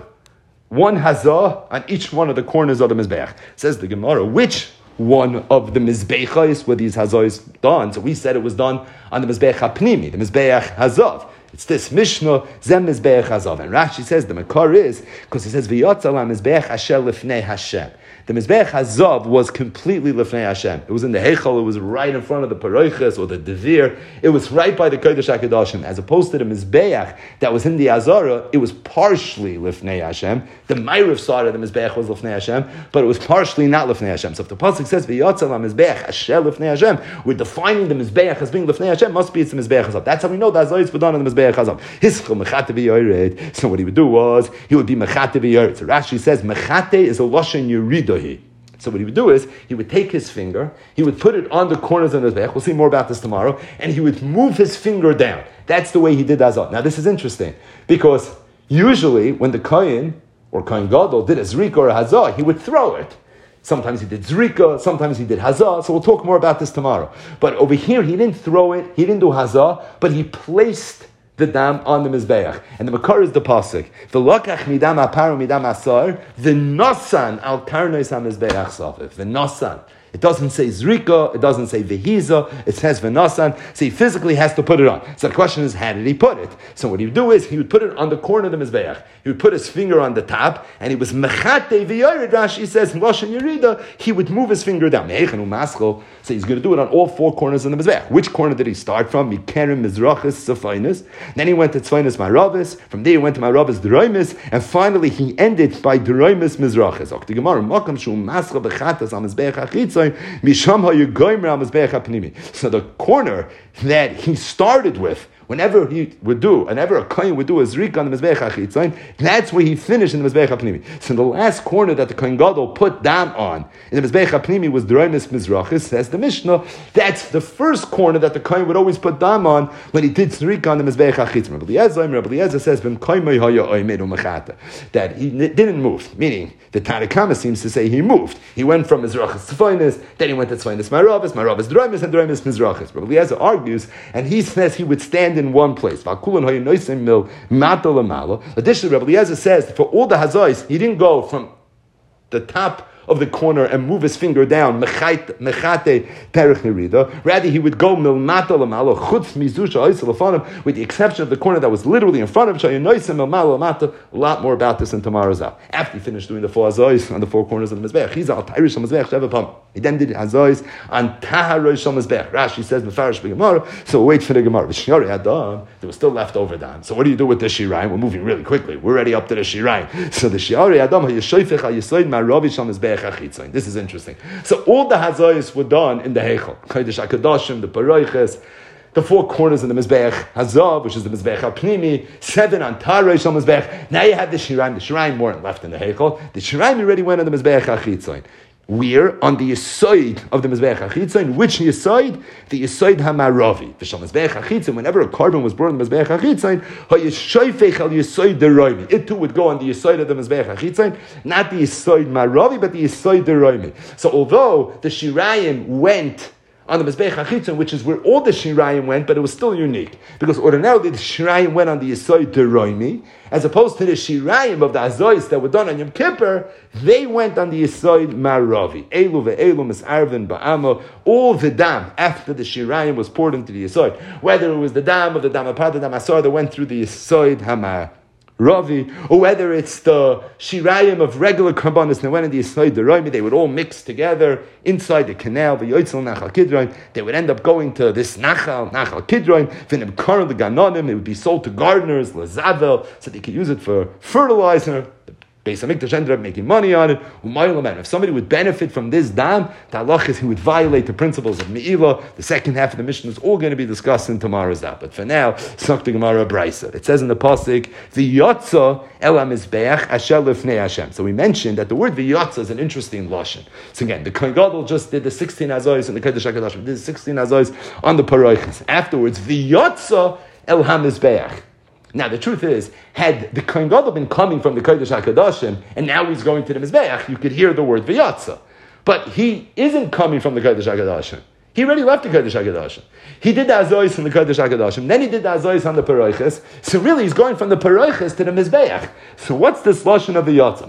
1 hazah on each one of the corners of the Mizbeach. Says the Gemara, which one of the Mizbechais were these hazahs done? So we said it was done on the Mizbeach HaPnimi, the Mizbeach Hazav. It's this Mishnah, Zem Mizbeach Hazav. And Rashi says the Makar is, because he says, V'yotza la Mizbeach asher lefnei Hashem. The Mizbeach Hazav was completely Lefnei Hashem. It was in the Heichal, it was right in front of the Paroiches or the Devir. It was right by the Kodesh HaKadoshim. As opposed to the Mizbeach that was in the Azara, it was partially Lefnei Hashem. The Ma'ariv side of the Mizbeach was Lefnei Hashem, but it was partially not Lefnei Hashem. So if the Pasuk says, V'yotza la Mizbeach asher Lefnei Hashem, we're defining the Mizbeach as being Lefnei Hashem, must be it's the Mizbeach Hazav. That's how we know the Azayis were done on the Mizbeach Hazav. So what he would do was, he would be Mechate v'yored. So Rashi says, Mechate is a Lashon Yeridohi. So what he would do is, he would take his finger, he would put it on the corners of the Mizbeach, we'll see more about this tomorrow, and he would move his finger down. That's the way he did Azot. Now this is interesting, because usually when the Kohen, or Kohen Gadol, did a Zrik or a Hazah, he would throw it. Sometimes he did zrika, sometimes he did hazah, so we'll talk more about this tomorrow. But over here, he didn't throw it, he didn't do hazah, but he placed the dam on the mizbeach. And the makar is the pasuk. The lokach midam apar midam asar, the nosan al karnois ha-mizbeach safif. The nosan. It doesn't say zrika, it doesn't say vehiza, it says venasan. So he physically has to put it on. So the question is, how did he put it? So what he would do is, he would put it on the corner of the mizbeach. He would put his finger on the top, and he was mechate v'yored. Rashi says, in Lashon Yerida, he would move his finger down. So he's going to do it on all four corners of the mizbeach. Which corner did he start from? Mikerim mizrachis safainis. Then he went to tzfainis maravis. From there he went to maravis deroimis, and finally he ended by deroimis mizrachis. So the corner that he started with, whenever a kohen would do a zrika on the mizbeach hachitzayin, that's where he finished in the mizbeach hapnimi. So the last corner that the kohen gadol put dam on in the mizbeach hapnimi was deroimis mizrachis. Says the Mishnah, that's the first corner that the kohen would always put dam on when he did zrika on the mizbeach hachitzayin. Rabbi Eliezer says that he didn't move, meaning the Tanakama seems to say he moved. He went from mizrachis to tzfainis, then he went to tzfainis maravis deroimis, and deroimis mizrachis. Rabbi Eliezer argues, and he says he would stand in one place. Additionally, Rabbi Eliezer says for all the hazais, he didn't go from the top of the corner and move his finger down. Rather, he would go with the exception of the corner that was literally in front of him. A lot more about this in tomorrow's up. After he finished doing the four hazais on the four corners of the mizbeach, he's al Tairish mizbeach. He then did hazais on Taharosh mizbeach. Rashi says Mefarish b'Gemara. So wait for the Gemara. There was still leftover dam. So what do you do with the shirayim? We're moving really quickly. We're already up to the shirayim. So the Shiari Adam Yeshoifech al Yisoid Maravi Shal Mizbeach. This is interesting. So all the hazayis were done in the Heichel. Kodesh HaKadoshim, the Paroiches, the four corners of the Mizbeach Hazav, which is the Mizbeach HaPnimi, 7 on Tarosh on Mizbeach. Now you have the Shiraim. The Shiraim weren't left in the Heichel. The Shiraim already went on the Mizbeach HaChitzayin. We're on the Yisoid of the Mizbeach HaChitzayin. Which Yisoid? The Yisoid HaMaravi. V'shal Mizbeach HaChitzayin, whenever a carbon was brought on the Mizbeach HaChitzayin, HaYishoifech al Yisoid Deroimi. It too would go on the Yisoid of the Mizbeach HaChitzayin, not the Yisoid Maravi, but the Yisoid Deroimi. So although the Shirayim went on the Mizbeach HaChitzayin, which is where all the Shirayim went, but it was still unique. Because ordinarily the Shirayim went on the Yisoid Deroimi, as opposed to the Shirayim of the Azois that were done on Yom Kippur, they went on the Yisoid Maravi. Elu ve'elu mis'arvin ba'amo, all the dam after the Shirayim was poured into the Yisoid. Whether it was the dam of the dam apart, the dam asar that went through the Yisoid Hamar Ravi, or whether it's the Shirayim of regular Karbanis that went in the Yisoid Deroimi, they would all mix together inside the canal, the Yoitzel Nachal Kidron. They would end up going to this Nachal Kidron, Vinim Kar the Ganonim, it would be sold to gardeners, Lazavel, so they could use it for fertilizer. Beis Hamikdash ended up making money on it. If somebody would benefit from this dam, the halach is he would violate the principles of Me'ilah. The second half of the mission is all going to be discussed in tomorrow's dam. But for now, Sakta Gemara Braisa. It says in the pasuk, "V'yotza el hamizbeach asher lifnei Hashem." So we mentioned that the word "v'yotza" is an interesting lashon. So again, the Kohen Gadol just did the 16 azois and the Kodesh HaKadosh did the 16 azois on the paroiches. Afterwards, "V'yotza el hamizbeach." Now, the truth is, had the Kohen Gadol been coming from the Kodesh HaKadoshim, and now he's going to the Mizbeach, you could hear the word V'yatza. But he isn't coming from the Kodesh HaKadoshim. He already left the Kodesh HaKadoshim. He did the Azois in the Kodesh HaKadoshim, then he did the Azois on the Paroiches. So really, he's going from the Paroiches to the Mizbeach. So what's this lashon of V'yatza?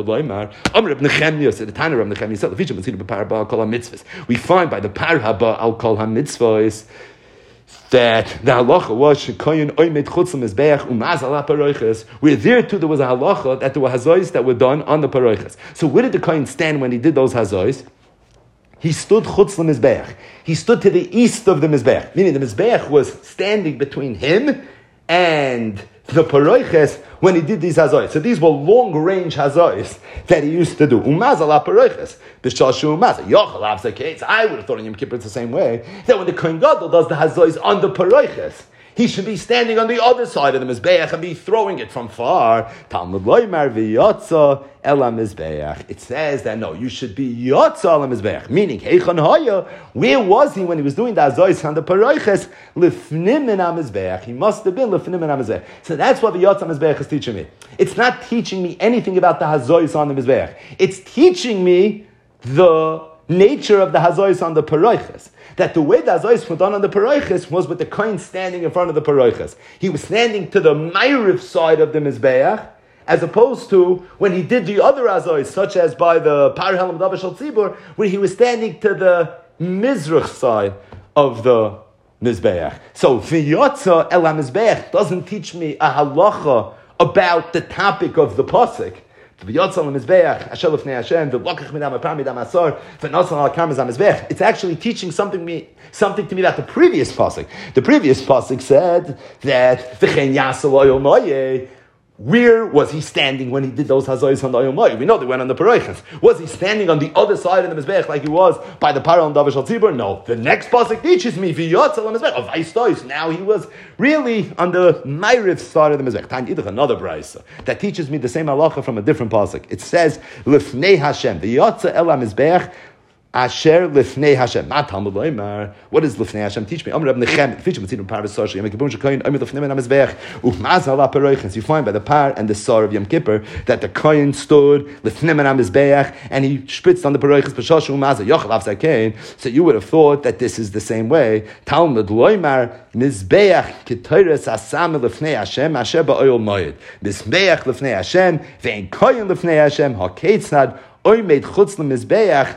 We find by the Par Haba Al Kol HaMitzvahs that the halacha was shekoyin oimed chutz l'mizbeach umaz ala paroiches. Where there too there was a halacha that there were hazois that were done on the paroiches. So where did the kohen stand when he did those hazois? He stood chutz l'mizbeach. He stood to the east of the mizbeach, meaning the mizbeach was standing between him and the paroiches when he did these hazois. So these were long-range hazois that he used to do. Umaz ala paroiches. B'shal shu umaz. Yochel avzei kates. I would have thought in Yom Kippur it's the same way, that when the Kohen Gadol does the hazois on the paroiches, he should be standing on the other side of the mizbeach and be throwing it from far. Talmud loymar v'yotza el mizbeach. It says that no, you should be yotza el mizbeach. Meaning, heichon haya, where was he when he was doing the azois on the paroiches? Lifnim in mizbeach. He must have been lifnim in mizbeach. So that's what the yotza mizbeach is teaching me. It's not teaching me anything about the hazois on the mizbeach. It's teaching me the nature of the Hazois on the Paroiches. That the way the Hazois were done on the Paroiches was with the Kohen standing in front of the Paroiches. He was standing to the Ma'ariv side of the Mizbeach, as opposed to when he did the other Hazois, such as by the Par Helam Davar Shel Tzibur, where he was standing to the Mizrach side of the Mizbeach. So, V'yotza El HaMizbeach doesn't teach me a halacha about the topic of the pasuk. It's actually teaching something to me about the previous pasuk. The previous pasuk said that where was he standing when he did those hazoyos on the Oyom Moed? We know they went on the Paroiches. Was he standing on the other side of the Mizbeach like he was by the Parah and Davar Shel Tzibur? No. The next pasuk teaches me v'yotzel Mizbeach of Vaystois. Now he was really on the Ma'ariv side of the Mizbeach. Tanya Idach, another brayso that teaches me the same halacha from a different pasuk. It says Lifnei Hashem v'yotzel el HaMizbeach Asher Lifnei Hashem. What does Lifnei Hashem teach me? You find by the par and the sar of Yom Kippur that the Kohen stood Lifnei Mizbeach and he spritzed on the Paroiches. So you would have thought that this is the same way. Talmud Loimar Mizbeach Ketores Asam Lifnei Hashem Asher Ba'oil Moed. Mizbeach Lifnei Hashem Ve'en Kohen Lifnei Hashem HaKeitzad Oimed Chutz LeMizbeach.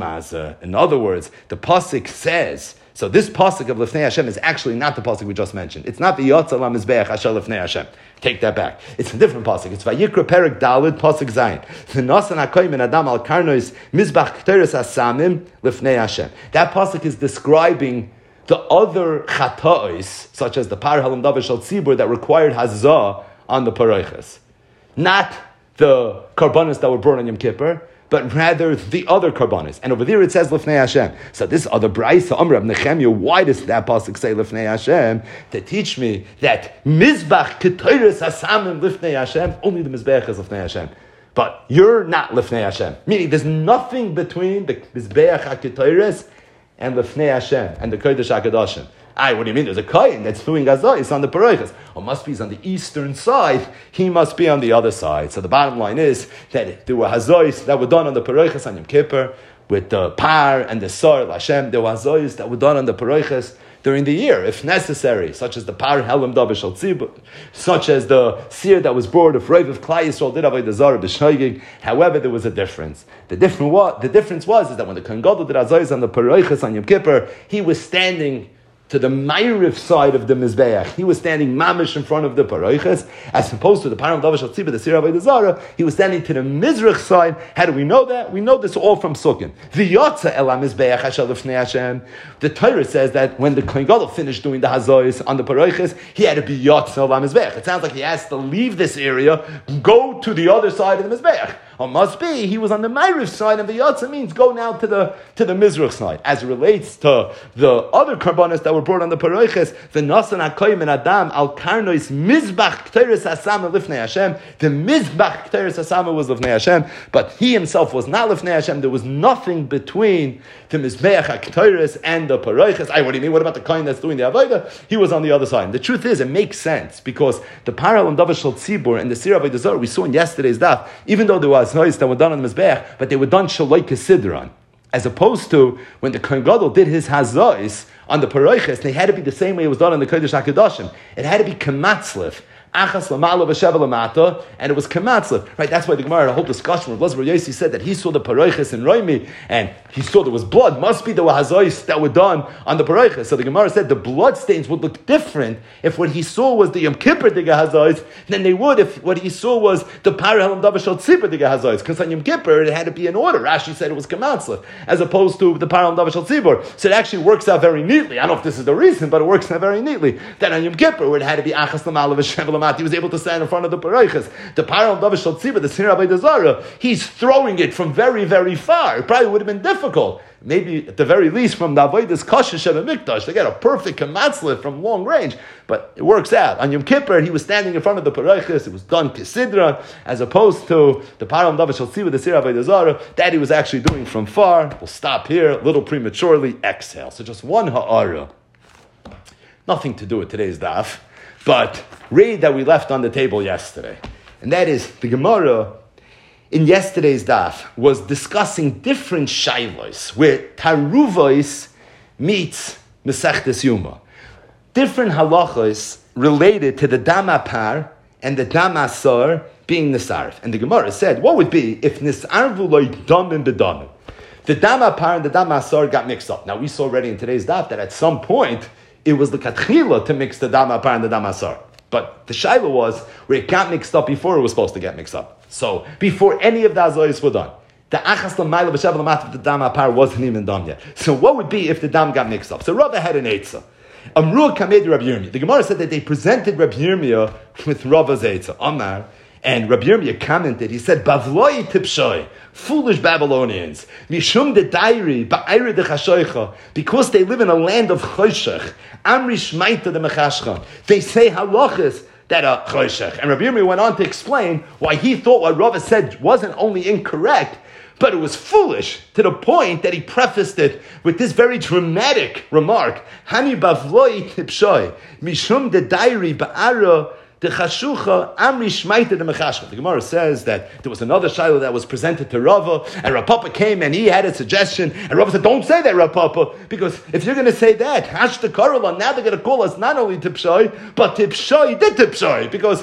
In other words, the pasuk says. So this pasuk of Lifnei Hashem is actually not the pasuk we just mentioned. It's not the Yotzel HaMizbeach Asher Lifnei Hashem. Take that back. It's a different pasuk. It's Vayikra Perek Daled pasuk Zayin. V'nasan HaKoyim Ben Adam Al Karnois Mizbach K'teres Asamim Lifnei Hashem. That pasuk is describing the other chata'os, such as the Par Halam Davar Shel Tzibur, that required hazah on the Paroiches, not the karbanos that were brought on Yom Kippur, but rather the other karbanis. And over there it says Lifnei Hashem. So this other brayso, Amr Rabbi Nechemia, why does that pasuk say Lifnei Hashem? To teach me that Mizbach K'toyres Hasamim Lifnei Hashem, only the Mizbeach is Lifnei Hashem. But you're not Lifnei Hashem. Meaning there's nothing between the Mizbeach HaK'toyres and Lifnei Hashem and the Kodesh HaKadoshim. What do you mean? There's a Kohen that's doing Hazois on the Paroiches. Or must be he's on the eastern side. He must be on the other side. So the bottom line is that there were Hazois that were done on the Paroiches on Yom Kippur with the Par and the Sar Lashem. There were Hazois that were done on the Paroiches during the year, if necessary, such as the Par Helam Davar Shel Tzibur, such as the seer that was brought of Rav of Klai Yisrael did Avodah Zarah b'Shoigig. However, there was a difference. The difference was that when the Kohen Gadol did Hazois on the Paroiches on Yom Kippur, he was standing to the Ma'ariv side of the Mizbeach. He was standing mamish in front of the Paroiches, as opposed to the Param Davar Shel Tzibur, the Sir Avodah Zarah, he was standing to the Mizrach side. How do we know that? We know this all from Sukkot. V'yotza el HaMizbeach Asher Lifnei Hashem. The Torah says that when the Kohen Gadol finished doing the Hazois on the Paroiches, he had to be Yotza el HaMizbeach. It sounds like he has to leave this area, go to the other side of the Mizbeach. Or must be he was on the Ma'ariv side, and the Yotza means go now to the Mizrach side. As it relates to the other karbanos that were brought on the Paroiches, the Nasan HaKoyim and Adam Al Karnois Mizbach K'teres Hasam Lifnei Hashem. The Mizbach K'teres Hasam was Lifnei Hashem, but he himself was not Lifnei Hashem. There was nothing between the Mizbeach HaK'teres and the Paroiches. What do you mean? What about the Kohen that's doing the Avodah? He was on the other side. And the truth is, it makes sense, because the Paral and Davar Shel Tzibur and the Sir Avodah Zarah we saw in yesterday's daf, even though there was noise that were done on the Mizbeach, but they were done Shaloi Kesidron. As opposed to when the Kohen Gadol did his Hazois on the Paroiches, they had to be the same way it was done on the Kodesh HaKadoshim. It had to be Kematzlif. Achas Lamala V'Sheva Lamata, and it was Kematzlif. Right, that's why the Gemara, the whole discussion with Lazar Yossi said that he saw the Paroiches in Roimi, and he saw there was blood. Must be the Hazois that were done on the Paroiches. So the Gemara said the blood stains would look different if what he saw was the Yom Kippur Diga Hazois than they would if what he saw was the Par Helam Davar Shel Tzibur Diga Hazois. Because on Yom Kippur it had to be in order. Rashi said it was Kematzlif, as opposed to the Par Helam Davar Shel Tzibur. So it actually works out very neatly. I don't know if this is the reason, but it works out very neatly. That on Yom Kippur where it had to be Achas Lamala V'Sheva Lamata, he was able to stand in front of the Paroiches. The Paral Davar Shel Tzibur, the Sir Avodah Zarah, he's throwing it from very, very far. It probably would have been difficult. Maybe at the very least from the Avodas Kasher Sheva Mikdash, they get a perfect kematzlet from long range. But it works out. On Yom Kippur, he was standing in front of the Paroiches. It was done Kesidra, as opposed to the Paral Davar Shel Tzibur, the Sir Avodah Zarah, that he was actually doing from far. We'll stop here, a little prematurely. Exhale. So just one ha'ara. Nothing to do with today's daf, but read that we left on the table yesterday. And that is the Gemara in yesterday's daf was discussing different shaylos, where Taruvos meets Mesechtes Yuma. Different halachos related to the Dam Apar and the Dam Asar being Nisarif. And the Gemara said, what would be if Nisarvu loy damim b'damim? The Dam Apar and the Dam Asar got mixed up. Now we saw already in today's daf that at some point it was the Katchila to mix the Dam Apar and the Dam Asar. But the Shaila was where it got mixed up before it was supposed to get mixed up. So before any of the Azoyos were done, the Achas L'mayla B'Shev L'mat of the Dam Apar wasn't even done yet. So what would be if the Dam got mixed up? So Rava had an Eitzah. Amru Kamed Rabbi Yirmiyah. The Gemara said that they presented Rabbi Yirmiyah with Rava's Eitzah. Amar. And Rabbi Yirmiyah commented, he said, Bavloi tipshoi, foolish Babylonians, mishum de dairi, ba'ayre de chashoicha, because they live in a land of choshech, amri shmaita de mechashcha. They say halachas that are choshech. And Rabbi Yirmiyah went on to explain why he thought what Rava said wasn't only incorrect, but it was foolish, to the point that he prefaced it with this very dramatic remark, Hani bavloi tipshoi, mishum de dairi, ba'ara the Chashucha Amri Shmaita the Mechashcha. The Gemara says that there was another Shiloh that was presented to Rava, and Rav Papa came and he had a suggestion, and Rava said, don't say that, Rav Papa, because if you're going to say that, Hash the Karala, now they're going to call us not only Tipshoi, but Tipshoi de Tipshoi, because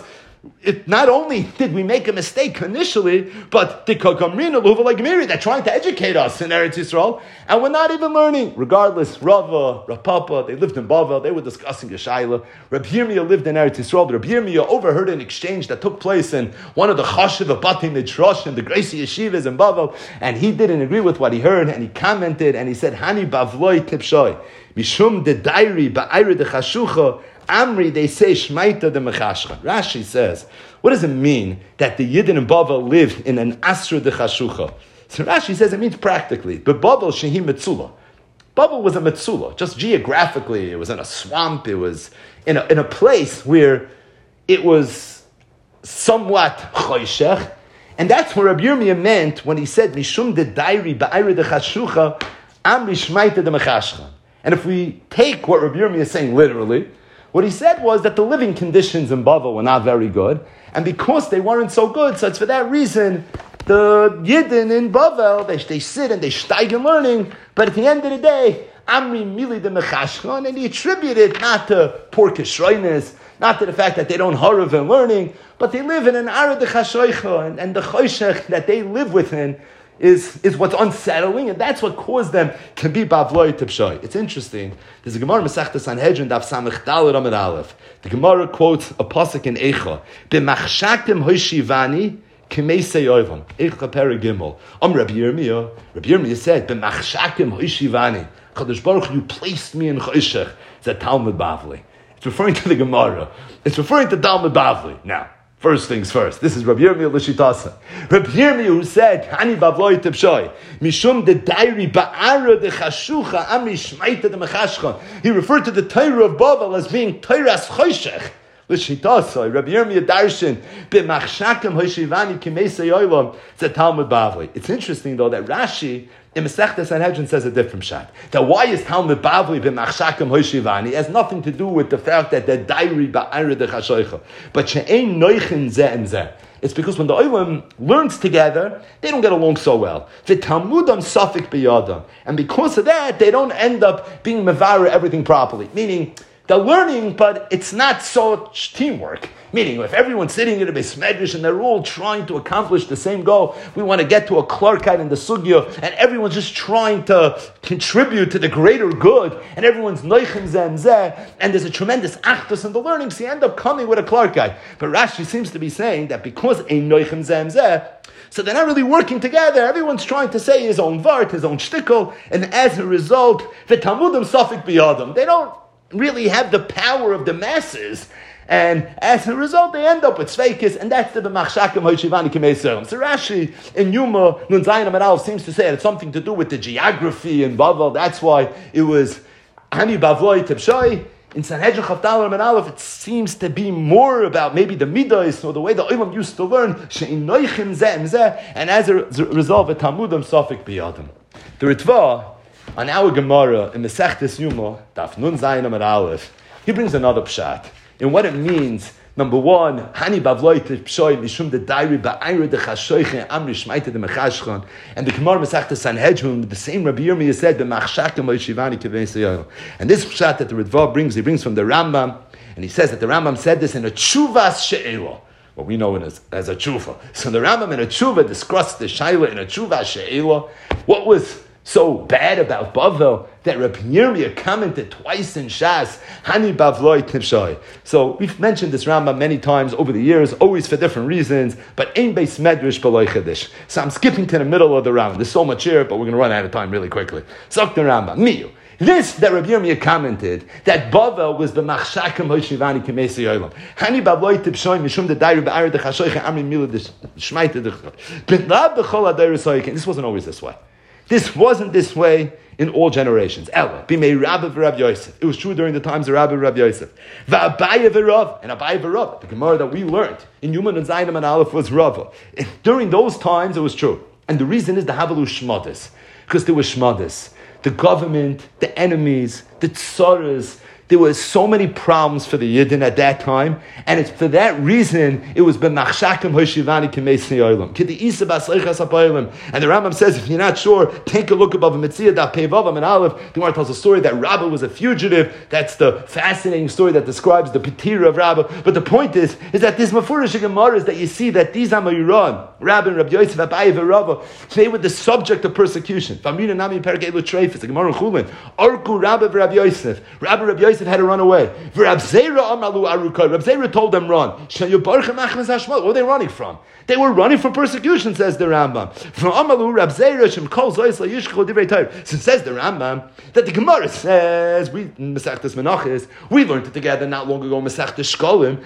not only did we make a mistake initially, but the Kakamrina Luva like Miri, they're trying to educate us in Eretz Yisrael, and we're not even learning. Regardless, Rava, Rav Papa, they lived in Bavel, they were discussing Yeshayla. Rabbi Yirmiyah lived in Eretz Yisrael. Rabbi Yirmiyah overheard an exchange that took place in one of the Chashiv of Batim Nitrosh and the Gracie Yeshivas in Bavel, and he didn't agree with what he heard, and he commented, and he said, Hani Bavloi Tipshoi, Mishum de Dairi Ba'ayre de Chashucha, Amri, they say Shmaita de Mechashcha. Rashi says, what does it mean that the Yidden in Bavel lived in an Asra de Chashucha? So Rashi says it means practically, but Bavel Shehi Metzula. Bavel was a Metzula, just geographically, it was in a swamp, it was in a place where it was somewhat choshech, and that's what Rabbi Yirmiyah meant when he said, Mishum de Dairi Ba'ayre de Chashucha, Amri Shmaita de Mechashcha. And if we take what Rabbi Yirmiyah is saying literally, what he said was that the living conditions in Bavel were not very good, and because they weren't so good, so it's for that reason the Yidden in Bavel, they sit and they steig in learning, but at the end of the day, Amri Mili de Mechashchon, and he attributed not to poor kishroiness, not to the fact that they don't harav in learning, but they live in an Ara de Chashoicha, and the choshech that they live within is what's unsettling, and that's what caused them to be Bavloi Tipshoi. It's interesting. There's a Gemara Masechta Sanhedrin Daf Samech Daled Amud Aleph. The Gemara quotes a pasuk in Eicha. B'machshakim hoishivani k'meisei oivam. Eicha Perek Gimel. Rabbi Yirmiyah. Rabbi Yirmiyah said, B'machshakim hoishivani. Kadosh Baruch, you placed me in choshech. It's a Talmud Bavli. It's referring to the Gemara. It's referring to Talmud Bavli. Now, first things first. This is Rabbi Yirmiyah L'shitasa. Rabbi Yirmiyah who said, Hani bavloi tipshoi, mishum de dairi ba'ara de chashucha, amri shmaita de mechashcha. He referred to the Torah of Bavel as being Torah's choshech. L'shitasa. Rabbi Yirmiyah darshan, b'machshakim hoshivani kimesei oilam. It's a Talmud Bavli. It's interesting though that Rashi in Masechta Sanhedrin says a different shot. That why is Talmud Bavli b'machshakim hoshivani? It has nothing to do with the fact that they're dairi ba'ayre de chashoicha. But she'ein noichin zeh and zeh. It's because when the Olam learns together, they don't get along so well. The Talmudam safik b'yadam. And because of that, they don't end up being mevara everything properly. Meaning, they're learning, but it's not such teamwork. Meaning, if everyone's sitting in a Beis Medrash and they're all trying to accomplish the same goal, we want to get to a Clarkite in the Sugya, and everyone's just trying to contribute to the greater good, and everyone's Noichim Zeh and Zeh, and there's a tremendous Achdus in the learning, so you end up coming with a Clarkite. But Rashi seems to be saying that because a Noichim Zeh and Zeh, so they're not really working together. Everyone's trying to say his own vart, his own shtickle, and as a result, the Talmudim safik biyadam. They don't really have the power of the masses, and as a result, they end up with sveikis, and that's the b'machshakim hoishivani k'meiserim. So Rashi in Yuma Nun Zayin Amud Aleph seems to say it's something to do with the geography in Bavel. That's why it was Hani Bavloi Tipshoi. In Sanhedrin Chavdal Amud Aleph, it seems to be more about maybe the midos or the way the Olam used to learn she'in noichim zeh and zeh, and as a result, a Talmudim safik biyadim. The Ritva on our Gemara in Masechtas Yuma, Daf Nun Zayin Amud Aleph, he brings another pshat in what it means Number one, Hani Bavloi Pshoi Mishum the Dairi Ba'ayra de Chashoiche Amri Shmaita de Mechashchon. And the Gemara Masechta Sanhedrin, the same Rabbi Yirmiyah said, B'machshakim Oishivani Kevei Seyoyel. And this pshat that the Ritva brings, he brings from the Rambam, and he says that the Rambam said this in a Tshuvas She'ela, what we know as a Tshuva. So the Rambam in a Tshuva discussed the Shaila in a Tshuvas She'ela. What was so bad about Bavel that Rabbi Yirmiyah commented twice in Shas, Hani Bavloi Tnipshoi. So we've mentioned this Rambam many times over the years, always for different reasons, but Ein Beis Medrash B'loi Chadish. So I'm skipping to the middle of the Rambam. There's so much here, but we're going to run out of time really quickly. Sok the Rambam, Miyu. This that Rabbi Yirmiyah commented that Bavel was the Machshakim Hoshivani Kemesi Yolam. Hani Bavloi Tnipshoi Mishum the Dairi Ba'ayra the Chashoiche Amri Mila the Shmaita the B'nlab B'chol Adayr Soikin. This wasn't always this way. This wasn't this way in all generations. Ella, b'mei Rabbi v'Rab Yosef. It was true during the times of Rabbi Rab Yosef. V'Abaye v'Rav, and Abaye v'Rav. The Gemara that we learned in Yuman and Zayinim and Aleph was Rav. During those times, it was true. And the reason is the Havalu Shmadis. Because there was Shmadis. The government, the enemies, the tsaras. There were so many problems for the Yidden at that time, and it's for that reason it was b'machshakim hoshivani k'meisnei olam. K'di isa b'asleichas ha'poilim. And the Rambam says, if you're not sure, take a look above a Metzia daf Peivavam and Aleph. The Gemara tells a story that Rabbah was a fugitive. That's the fascinating story that describes the Petira of Rabbah. But the point is that these Mefurish Gemaras that you see that these Amayiran, Rabbah and Rabbi Yosef, Abaye v'Rabbah, they were the subject of persecution. V'amrina nami perkei l'treifis. The Gemara in Chulin, Arku Rabbah v'Rabbi Yosef. Rabbi Yosef had to run away. Rab Zera told them run. What were they running from? They were running from persecution, says the Rambam. So says the Rambam that the Gemara says, we Masechtas Menachos, we learned it together not long ago, Masechtas Shkolim,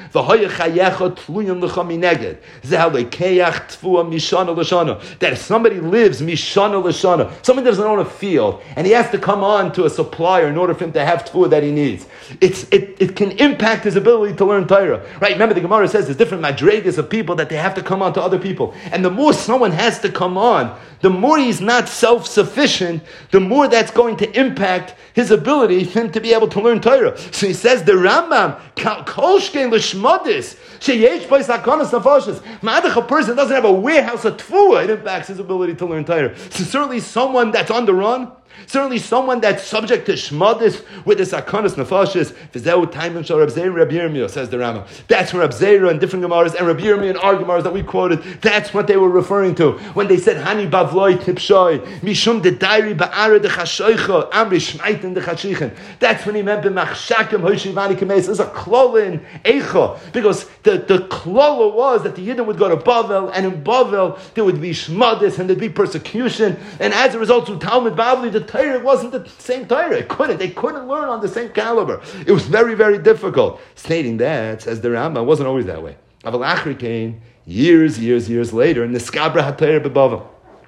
that if somebody lives Mishana L'Shana, somebody doesn't own a field, and he has to come on to a supplier in order for him to have tefua that he needs. It can impact his ability to learn Torah. Right? Remember the Gemara says there's different madregas of people that they have to come on to other people. And the more someone has to come on, the more he's not self-sufficient, the more that's going to impact his ability for him to be able to learn Torah. So he says the Rambam, Kolshkein l'shmodis, sheyesh b'is hakonas nefashos. Ma'adach, a person doesn't have a warehouse of tefua, it impacts his ability to learn Torah. So certainly someone that's on the run, certainly someone that's subject to shmadis with the sakonas nefashos, v'zeu taimim shel Rab Zera Rab Yirmiyah, says the Rambam. That's Rab Zera and different Gemaras, and Rab Yirmiyah and our Gemaras that we quoted, that's what they were referring to when they said, Hani bavloi tipshoi, mishum de dairi ba'ara de chashoicha, amri shmaitin de chashichen. That's when he meant b'machshakim hoshivani kameis. There's a klola in Eicha, because the klola was that the Yidden would go to Bavel, and in Bavel there would be shmadis and there'd be persecution, and as a result of Talmud Bavli, the Torah wasn't the same Torah. They couldn't learn on the same caliber. It was very, very difficult. Stating that, says the Rambam, it wasn't always that way. Aval Achri came years later, in the Skabra HaTorah B'Bavel.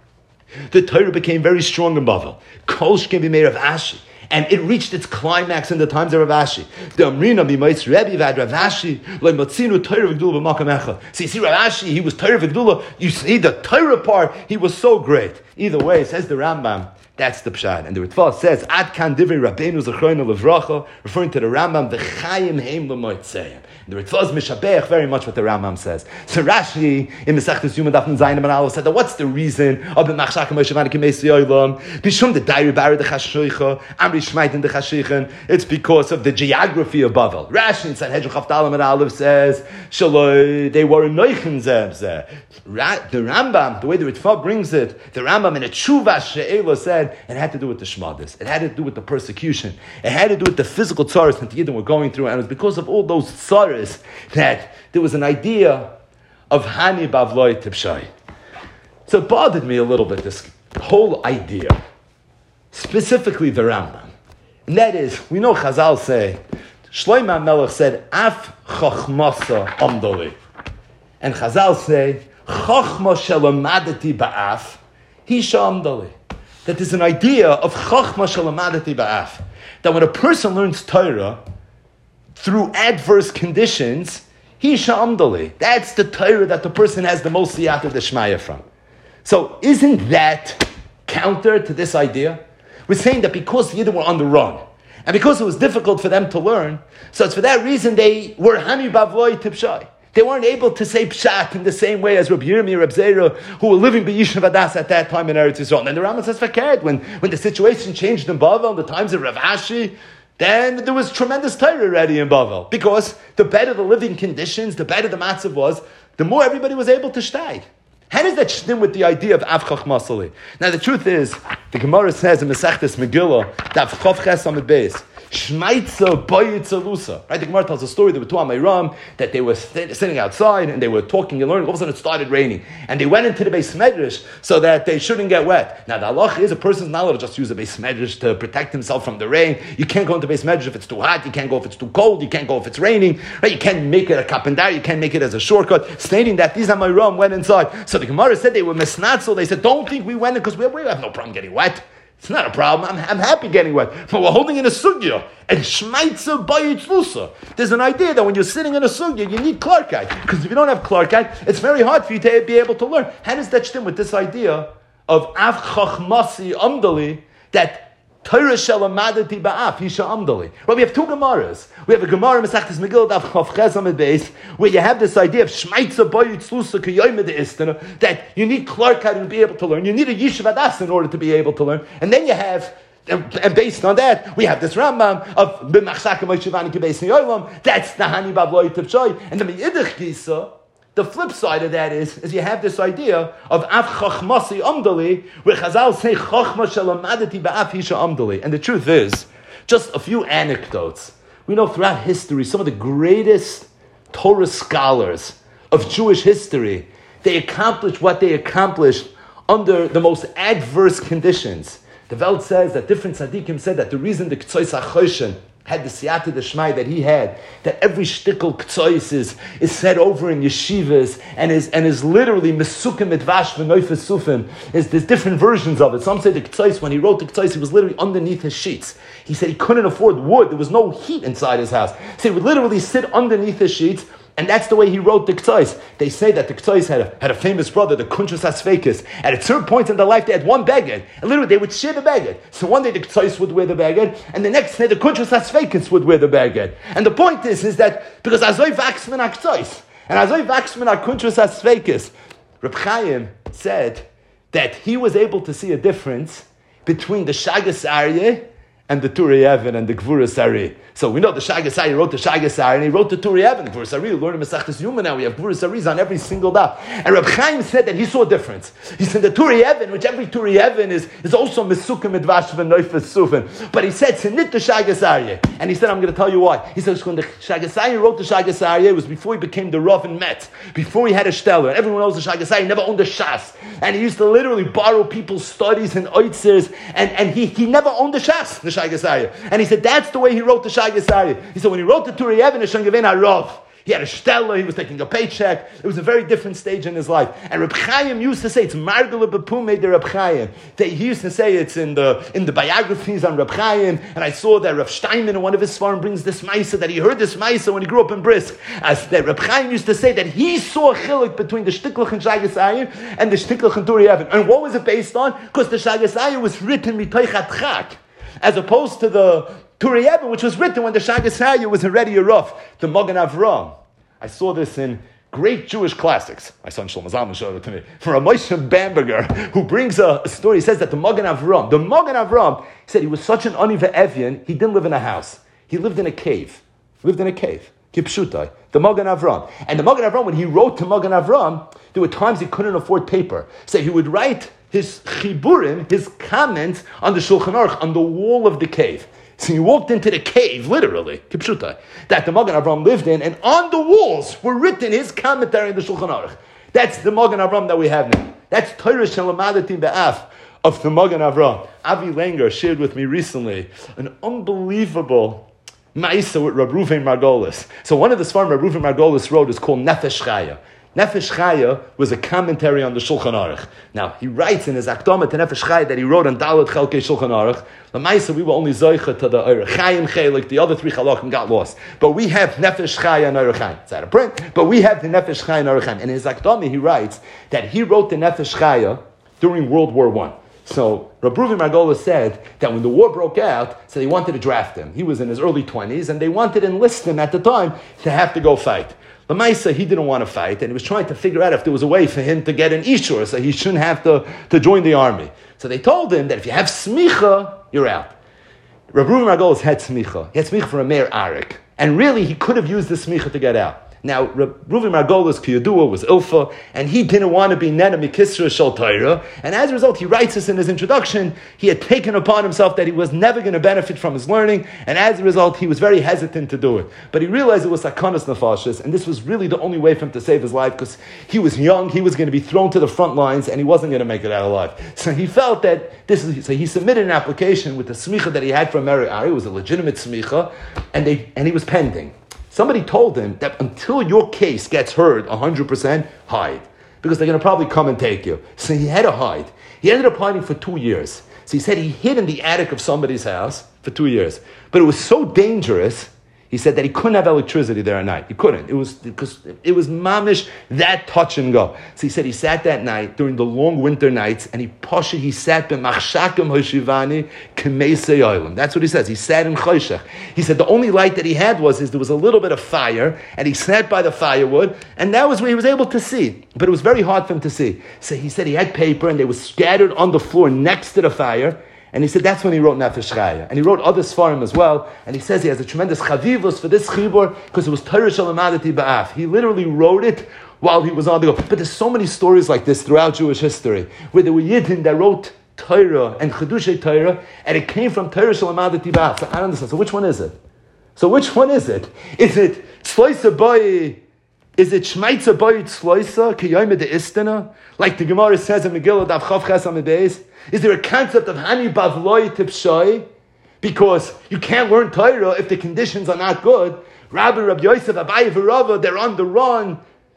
The Torah became very strong in Bavel. Kolsh can be made of Ashi. And it reached its climax in the times of Rav Ashi. The Amrina b'Moitz Rebbe v'ad Rav Ashi le'motzinu Torah v'Gdula b'makam echad. So you see, Rav Ashi, he was Torah v'Gdula. You see, the Torah part, he was so great. Either way, says the Rambam, that's the pshat. And the Ritva says, Ad kan divrei Rabbeinu Zechrono Levracha, referring to the Rambam, v'chayim heim l'moitzeim. The Ritva is mishabech very much what the Rambam says. So Rashi, in Masechtas Yuma Daf Zayin and Aleph, said that what's the reason of the Machshakim Hoshivani K'meis Yolam? Bishum the Dairi Bar the Chashoicha, Amri Shmaitin the Chashichen. It's because of the geography of Bavel. Rashi in Sanhedrin Chavdalam and Aleph says, Shaloi, they were in Noichen Zeh. The Rambam, the way the Ritva brings it, the Rambam in a Tshuva She'ela said, it had to do with the Shmadis. It had to do with the persecution. It had to do with the physical tzaras that the Yidden were going through. And it was because of all those tzaras that there was an idea of Hani Bavloi Tipshai. So it bothered me a little bit, this whole idea. Specifically the Rambam. And that is, we know Chazal say, Shlomo HaMelech said, Af Chochmasa Amdoli. And Chazal say, Chochma Shelamadati Ba'af, Hisha Amdoli. That there's an idea of Chochma Shelamadati Ba'af. That when a person learns Torah, through adverse conditions, Hisha Amdoli. That's the Torah that the person has the most siyata d'shmaya from. So isn't that counter to this idea? We're saying that because the Yidden were on the run, And because it was difficult for them to learn, so it's for that reason they were Hani Bavloi Tipshai. They weren't able to say Pshat in the same way as Rabbi Yirmiyah, Rabbi Zera, who were living B'Yishuv Adas at that time in Eretz Yisrael. And then the Rambam says, Fakert, when the situation changed in Bavel, in the times of Rav Ashi, then there was tremendous Torah already in Bavel. Because the better the living conditions, the better the matzav was, the more everybody was able to steig. How does that shtim with the idea of Av Chachmasali? Now the truth is, the Gemara says in Masechtas Megillah, that Chav Ches Amid Beis, Shmaitza Bayitza Lusa. Right? The Gemara tells a story. There were two Amayram that they were sitting outside and they were talking and learning. All of a sudden it started raining. And they went into the Beis Medrash so that they shouldn't get wet. Now the halach is a person's not allowed to just use a Beis Medrash to protect himself from the rain. You can't go into Beis Medrash if it's too hot. You can't go if it's too cold. You can't go if it's raining. Right? You can't make it a kapandar. You can't make it as a shortcut. Stating that these Amayram went inside. So the Gemara said they were misnatzel. They said, don't think we went in because we have no problem getting wet. It's not a problem. I'm happy getting wet. But we're holding in a sugya. And shmaitza bayitzlusa. There's an idea that when you're sitting in a sugya, you need klarkai. Because if you don't have klarkai, it's very hard for you to be able to learn. How does that stem with this idea of av chachmasi amdali, that Torah shelamadati ba'af hisha amdali? Well, we have two Gemaras. We have a Gemara Masechtas Megillah Daf Chav Ches Amid Beis, where you have this idea of shmaitza bayitzlusa kiyayim de istana, that you need klarkai to be able to learn. You need a yishuv adas in order to be able to learn. And then you have, and based on that, we have this Rambam of b'machshaka moishivani kibeis niyolam. That's the hani bavloi tevshay. And the meidich gisa, the flip side of that is you have this idea of av chachmasi amdali, where Chazal say chachma shelamadati ba'af hisha amdali. And the truth is, just a few anecdotes. We know throughout history, some of the greatest Torah scholars of Jewish history, they accomplished what they accomplished under the most adverse conditions. The Welt says that different tzaddikim said that the reason the Ktsois HaChoshen had the siyata d'shmai that he had, that every shtickle ktsois is said over in yeshivas and is literally mesukim midvash v'noifes sufim. There's different versions of it. Some say the ktsois, when he wrote the ktsois, he was literally underneath his sheets. He said he couldn't afford wood. There was no heat inside his house. So he would literally sit underneath his sheets. And that's the way he wrote the Ktsois. They say that the Ktsois had a famous brother, the Kuntrus Asfekis. At a certain point in their life, they had one beged. And literally, they would share the beged. So one day the Ktsois would wear the beged, and the next day the Kuntrus Asfekis would wear the beged. And the point is that, because Azoi Vaxman HaKtsois, and Azoi Vaxman HaKuntrus Asfekis, Reb Chaim said that he was able to see a difference between the Shagas Aryeh and the Turei Even and the Gvuras Ari. So we know the Shagas Ari wrote the Shagas Ari and he wrote the Turei Even. The Gvuras Ari, we learn in Masechtas Yuma now, we have Gvuras Aris on every single daf. And Reb Chaim said that he saw a difference. He said the Turei Even, which every Turei Even is also Mesukim Midvash V'Noifes Sufin. But he said, Tzimit the Shagas Ari. And he said, I'm going to tell you why. He says, when the Shagas Ari wrote the Shagas Ari, it was before he became the Rav in Metz, before he had a Steller. And everyone knows the Shagas Ari never owned a Shas. And he used to literally borrow people's studies and oitzers, and he never owned the Shas, the Shagas Ari. And he said that's the way he wrote the Shagas Ari. He said when he wrote the Turei Even, he had a Steller, he was taking a paycheck. It was a very different stage in his life. And Reb Chaim used to say, it's Margula Bepume de Reb Chaim. He used to say it's in the biographies on Reb Chaim. And I saw that Reb Steinman in one of his svarim brings this Maisa, that he heard this Maisa when he grew up in Brisk. As that Reb Chaim used to say that he saw a chiluk between the Shtiklach and Shagas Ari and the Shtiklach and Turei Even. And what was it based on? Because the Shagas Ari was written mitoich hatchak, as opposed to the Turei Even, which was written when the Shagas Ari was already a rough, the Magen Avram. I saw this in great Jewish classics. My son Shlomo Zalman showed it to me. From a Moshe Bamberger, who brings a story. He says that the Magen Avram, he said he was such an Aniva Evian, he didn't live in a house. He lived in a cave. Kipshutai. The Magen Avram. And the Magen Avram, when he wrote to Magen Avram, there were times he couldn't afford paper. So he would write his chiburim, his comments, on the Shulchan Aruch, on the wall of the cave. So he walked into the cave, literally, Kipshutai, that the Magen Avram lived in, and on the walls were written his commentary in the Shulchan Aruch. That's the Magen Avram that we have now. That's Torah Shelamadati Be'af of the Magen Avram. Avi Langer shared with me recently an unbelievable Ma'isa with Rab Ruven Margolis. So one of the Svarim Rab Ruven Margolis wrote is called Nefesh Chaya. Nefesh Chaya was a commentary on the Shulchan Aruch. Now, he writes in his Akdama to Nefesh Chaya that he wrote on Dalet Chelkei Shulchan Aruch. L'maisa, we were only Zoicha to the Orach Chaim Chelik, the other three Chalakim got lost. But we have Nefesh Chaya and Orach Chaim. It's out of print, but we have the Nefesh Chaya and Orach Chaim. And in his Akdama, he writes that he wrote the Nefesh Chaya during World War I. So Reb Reuven Margolis said that when the war broke out, so they wanted to draft him. He was in his early 20s, and they wanted to enlist him at the time to have to go fight. Lamaisa, he didn't want to fight, and he was trying to figure out if there was a way for him to get an ishur, so he shouldn't have to join the army. So they told him that if you have smicha, you're out. Reb Reuven Margolis had smicha. He had smicha for a Meir Arik. And really, he could have used the smicha to get out. Now, Reuven Margolis Kiyadua was Ilfa, and he didn't want to be Nena Mikisra Shal Torah, and as a result, he writes this in his introduction, he had taken upon himself that he was never going to benefit from his learning, and as a result, he was very hesitant to do it. But he realized it was Sakanas Nefashis, and this was really the only way for him to save his life, because he was young, he was going to be thrown to the front lines, and he wasn't going to make it out alive. So he felt that so he submitted an application with the smicha that he had from Meri Ari, it was a legitimate smicha, and he was pending. Somebody told him that until your case gets heard 100%, hide. Because they're going to probably come and take you. So he had to hide. He ended up hiding for 2 years. So he said he hid in the attic of somebody's house for 2 years. But it was so dangerous, he said that he couldn't have electricity there at night. He couldn't. It was because it was mamish, that touch and go. So he said he sat that night during the long winter nights and he sat b'machshakim hoshivani k'meisei olam. That's what he says. He sat in choshech. He said the only light that he had there was a little bit of fire, and he sat by the firewood, and that was where he was able to see. But it was very hard for him to see. So he said he had paper, and they were scattered on the floor next to the fire. And he said that's when he wrote Nefesh Chaya. And he wrote other Sfarim as well. And he says he has a tremendous chavivus for this chibur because it was Torah Shalamadati Ba'af. He literally wrote it while he was on the go. But there's so many stories like this throughout Jewish history where there were Yidden that wrote Torah and Chedushay Torah, and it came from Torah Shalamadati Ba'af. So I don't understand. So which one is it? Is it Tzloisa Boy? Is it Shmaitza Boy Tzloisa Kiyayme de Istana? Like the Gemara says in Megillah Daf Chav Ches Amidbeis? Is there a concept of Hani Bavloi Tipshoi? Because you can't learn Torah if the conditions are not good. Rabbi Yosef, Abaye V'Rava, they're on the run.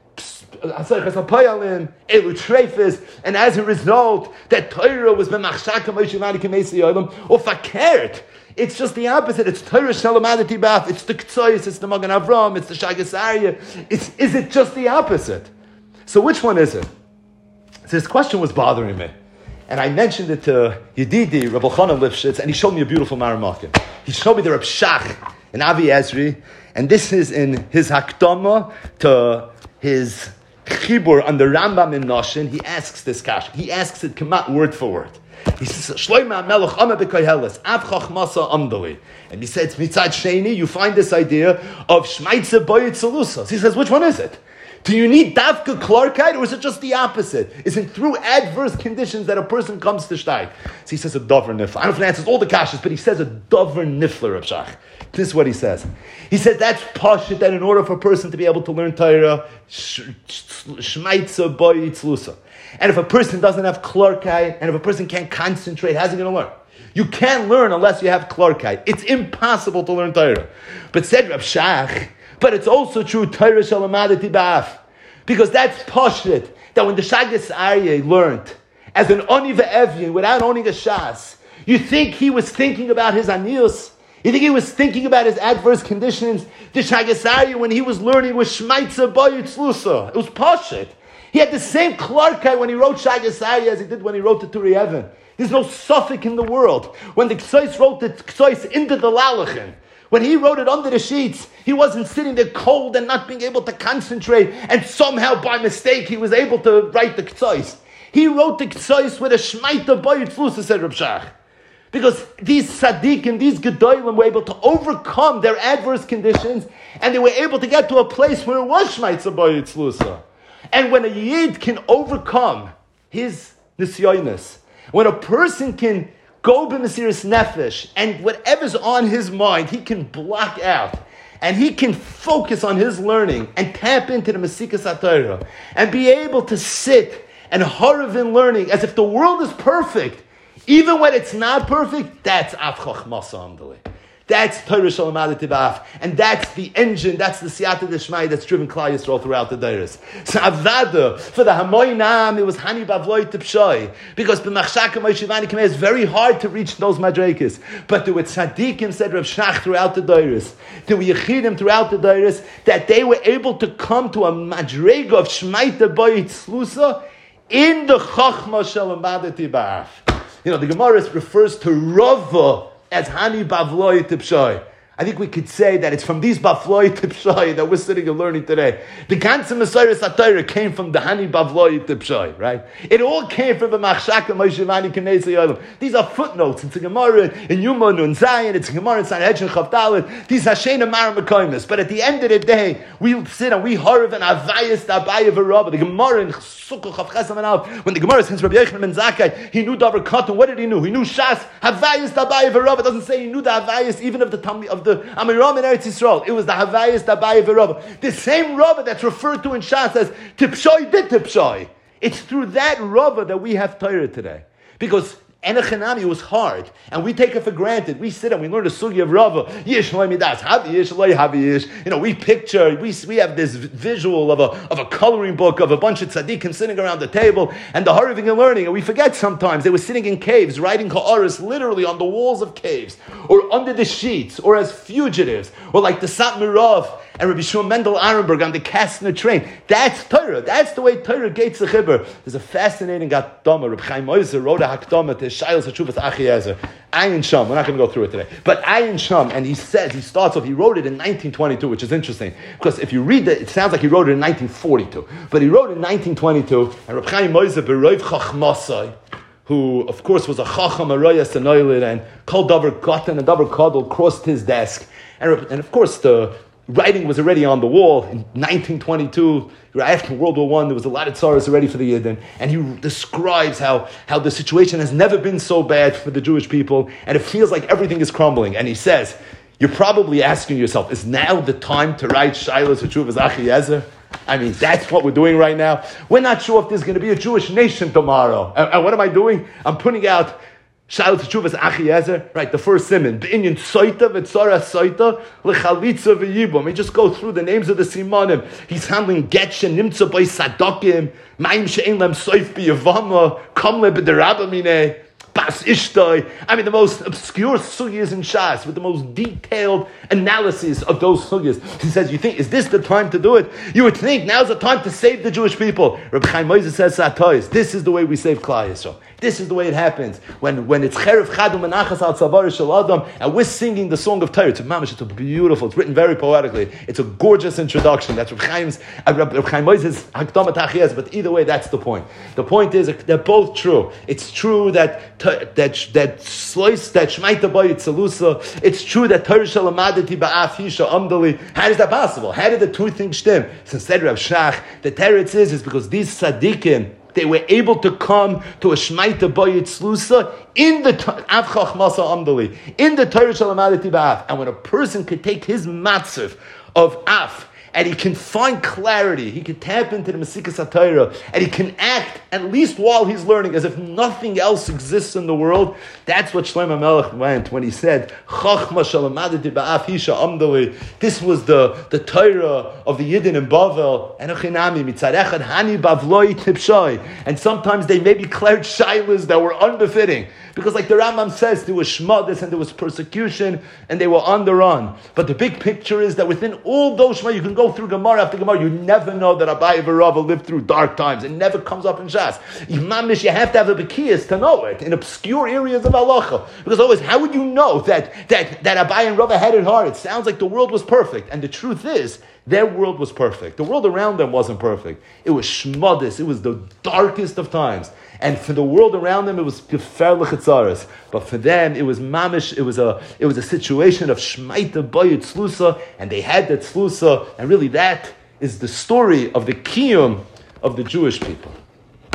And as a result, that Torah was b'machshaka Moshe K'meisi Yolam or fakert. It's just the opposite. It's Torah Shalamadati Baf. It's the Ktsois. It's the Magen Avram. It's the Shagas Aryeh. Is it just the opposite? So which one is it? So this question was bothering me. And I mentioned it to Yedidi, Rabbi Chanan Lifshitz, and he showed me a beautiful Maramakim. He showed me the Reb Shach in Avi Ezri, and this is in his Hakdama to his Chibur on the Rambam in Noshin. He asks this kash. He asks it Kamat word for word. He says, Shloima Melech Ame B'Koheles, Av Chachmasa Amdali. And he says, Mitzad Sheni, you find this idea of Shmaitze Boyet Salusas. He says, which one is it? Do you need Davka Klarkite, or is it just the opposite? Is it through adverse conditions that a person comes to Shteig? So he says a Dover Nifler. I don't know if he answers all the kashas, but he says a Dover Nifler of Shach. This is what he says. He says that's pashut, that in order for a person to be able to learn Torah, Shmaitza Boy Tzlusa. And if a person doesn't have Klarkite, and if a person can't concentrate, how's he going to learn? You can't learn unless you have Klarkite. It's impossible to learn Torah. But said Reb Shach, but it's also true, Torah Shalamadati Ba'af. Because that's pashut, that when the Shagas Aryeh learned, as an Oni Ve'evyin, without owning a Shas, you think he was thinking about his Anius? You think he was thinking about his adverse conditions? The Shagas Aryeh, when he was learning, was Shmaitza Boyut Tzlusa. It was pashut. He had the same Klarkai when he wrote Shagas Aryeh as he did when he wrote the Turei Even. There's no suffix in the world. When the Ksois wrote the Ksois into the Lalachin, when he wrote it under the sheets, he wasn't sitting there cold and not being able to concentrate, and somehow by mistake he was able to write the K'tsois. He wrote the K'tsois with a Shmaita Bayit Flusa, said Reb Shach. Because these Tzaddikim, these Gedolim were able to overcome their adverse conditions, and they were able to get to a place where it was Shmaita Bayit Flusa. And when a Yid can overcome his Nisyonis, when a person can go b'mesiras nefesh, and whatever's on his mind, he can block out, and he can focus on his learning and tap into the Mesikas HaTorah, and be able to sit and harav in learning as if the world is perfect, even when it's not perfect. That's Av Chachmasa Amdali. That's Torah Shalamadati Ba'af, and that's the engine, that's the Siyata Deshmai that's driven Klal Yisrael throughout the Deiros. So Avada, for the Hamoy Nam, it was Hani Bavloi Tipshoi, because B'machshaka Moishivani Kameh, it's very hard to reach those Madrekis. But there were Tzaddikim, said Reb Shach, throughout the Deiros. There were Yechidim throughout the Deiros, that they were able to come to a Madrega of Shmaita Boy Tzlusa in the Chachma Shalamadati Ba'af. The Gemara refers to Rava as Hani Bavloi Tipshai. I think we could say that it's from these Bavloi Tipshai that we're sitting and learning today. The Ganze Messiah Satire came from the Hani Bavloi Tipshai, right? It all came from the Machshaka Moshevani Knezei Yolam. These are footnotes. It's a Gemara in Yuma Nun Zayin. It's a Gemara in Sanhedrin Chav Dalet. These are Shena Mara Mekoimis. But at the end of the day, we sit and we harv and Avayis Dabaye V'Rabba. The Gemara in Sukkah Chav Chesam and Al. When the Gemara says Rabbi Yochanan ben Zakkai, he knew Davar Katan. What did he know? He knew Shas Havayis Dabaye V'Rabba. It doesn't say he knew the Havayis even of the Amiram in Eretz Yisrael. It was the Havayis Dabaye V'Rabba. The same Rava that's referred to in Shas as Tipshoi bit Tipshoi. It's through that Rava that we have Torah today. Because Enochanami was hard, and we take it for granted. We sit and we learn the sugi of Rava. Yish loy midas, havi yish loy havi yish. We picture, we have this visual of a coloring book of a bunch of tzaddikim sitting around the table, and the harving and learning. And we forget sometimes they were sitting in caves, writing ha'aris literally on the walls of caves, or under the sheets, or as fugitives, or like the Satmar Rav and Rabbi Shmuel Mendel Arenberg on the Kastner train. That's Torah. That's the way Torah gates the chibur. There's a fascinating Hakdama. Rabbi Chaim Oizer wrote a Hakdama to Shailos HaTshuvas Achiezer. Ayin Sham. We're not going to go through it today. But Ayin Sham, and he starts off, he wrote it in 1922, which is interesting. Because if you read it sounds like he wrote it in 1942. But he wrote it in 1922, and Rabbi Chaim Oizer Beroiv Chachmasai, who, of course, was a Chacham Arayas and Oilid, and Kol Davar Katan and Davar Kadol crossed his desk. And of course, the writing was already on the wall in 1922. After World War I, there was a lot of tzaras already for the Yidden, and he describes how the situation has never been so bad for the Jewish people, and it feels like everything is crumbling. And he says, you're probably asking yourself, is now the time to write Shailos HaTshuvas Achiezer? I mean, that's what we're doing right now. We're not sure if there's going to be a Jewish nation tomorrow. And what am I doing? I'm putting out Shailos HaTshuvas Achiezer, right? The first siman. B'inyan soita v'tzara soita l'chalitza v'yibum. He just go through the names of the simanim. He's handling getch and nimtza by sadokim, ma'im she'en lem soif b'yavama, kamle b'derabamine, bas ishtoi. I mean, the most obscure sugyas in Shas with the most detailed analysis of those sugyas. He says, you think, is this the time to do it? You would think now's the time to save the Jewish people. Rabbi Chaim Moses says, Satois, this is the way we save Klal Yisrael. This is the way it happens. When it's Cherev Chadu Menachas Al Tzavar Shel Adam, and we're singing the song of Torah. It's a beautiful, it's written very poetically. It's a gorgeous introduction. That's Rabbi Chaim Moses Hakdamat Achiezer, but either way, that's the point. The point is, they're both true. It's true that Shmaita Bayit Salusa, it's true that Torah Shalamadati Ba'af Hisha Amdali. How is that possible? How did the two things stem? Since said Rav Shach, the teretz is because these tzaddikim, they were able to come to a Shmaita Bayit Slusa in the Av Chachmasa Amdali, in the Torah Shalamadati Ba'af. And when a person could take his matziv of Af, and he can find clarity, he can tap into the Mesikas HaTorah, and he can act, at least while he's learning, as if nothing else exists in the world. That's what Shlomo Melech went when he said, Chachma shalamadati ba'af hisha amdali. This was the Torah of the Yidden in Bavel, and Echinami, mitzad echad hani bavloi tipshai. And sometimes they may be declared shailas that were unbefitting. Because like the Rambam says, there was shmadis and there was persecution, and they were on the run. But the big picture is that within all those shma, you can go through Gemara after Gemara, you never know that Abaye v'Rava lived through dark times. It never comes up in Shas. Imamish, you have to have a bekiyas to know it, in obscure areas of halacha. Because always, how would you know that Abaye and Rava had it hard? It sounds like the world was perfect. And the truth is, their world was perfect. The world around them wasn't perfect. It was shmadis. It was the darkest of times. And for the world around them, it was gefer l'chetzaris. But for them, it was mamish. It was a situation of shmaita bayit tzlusa, and they had that tzlusa. And really, that is the story of the kiyum of the Jewish people.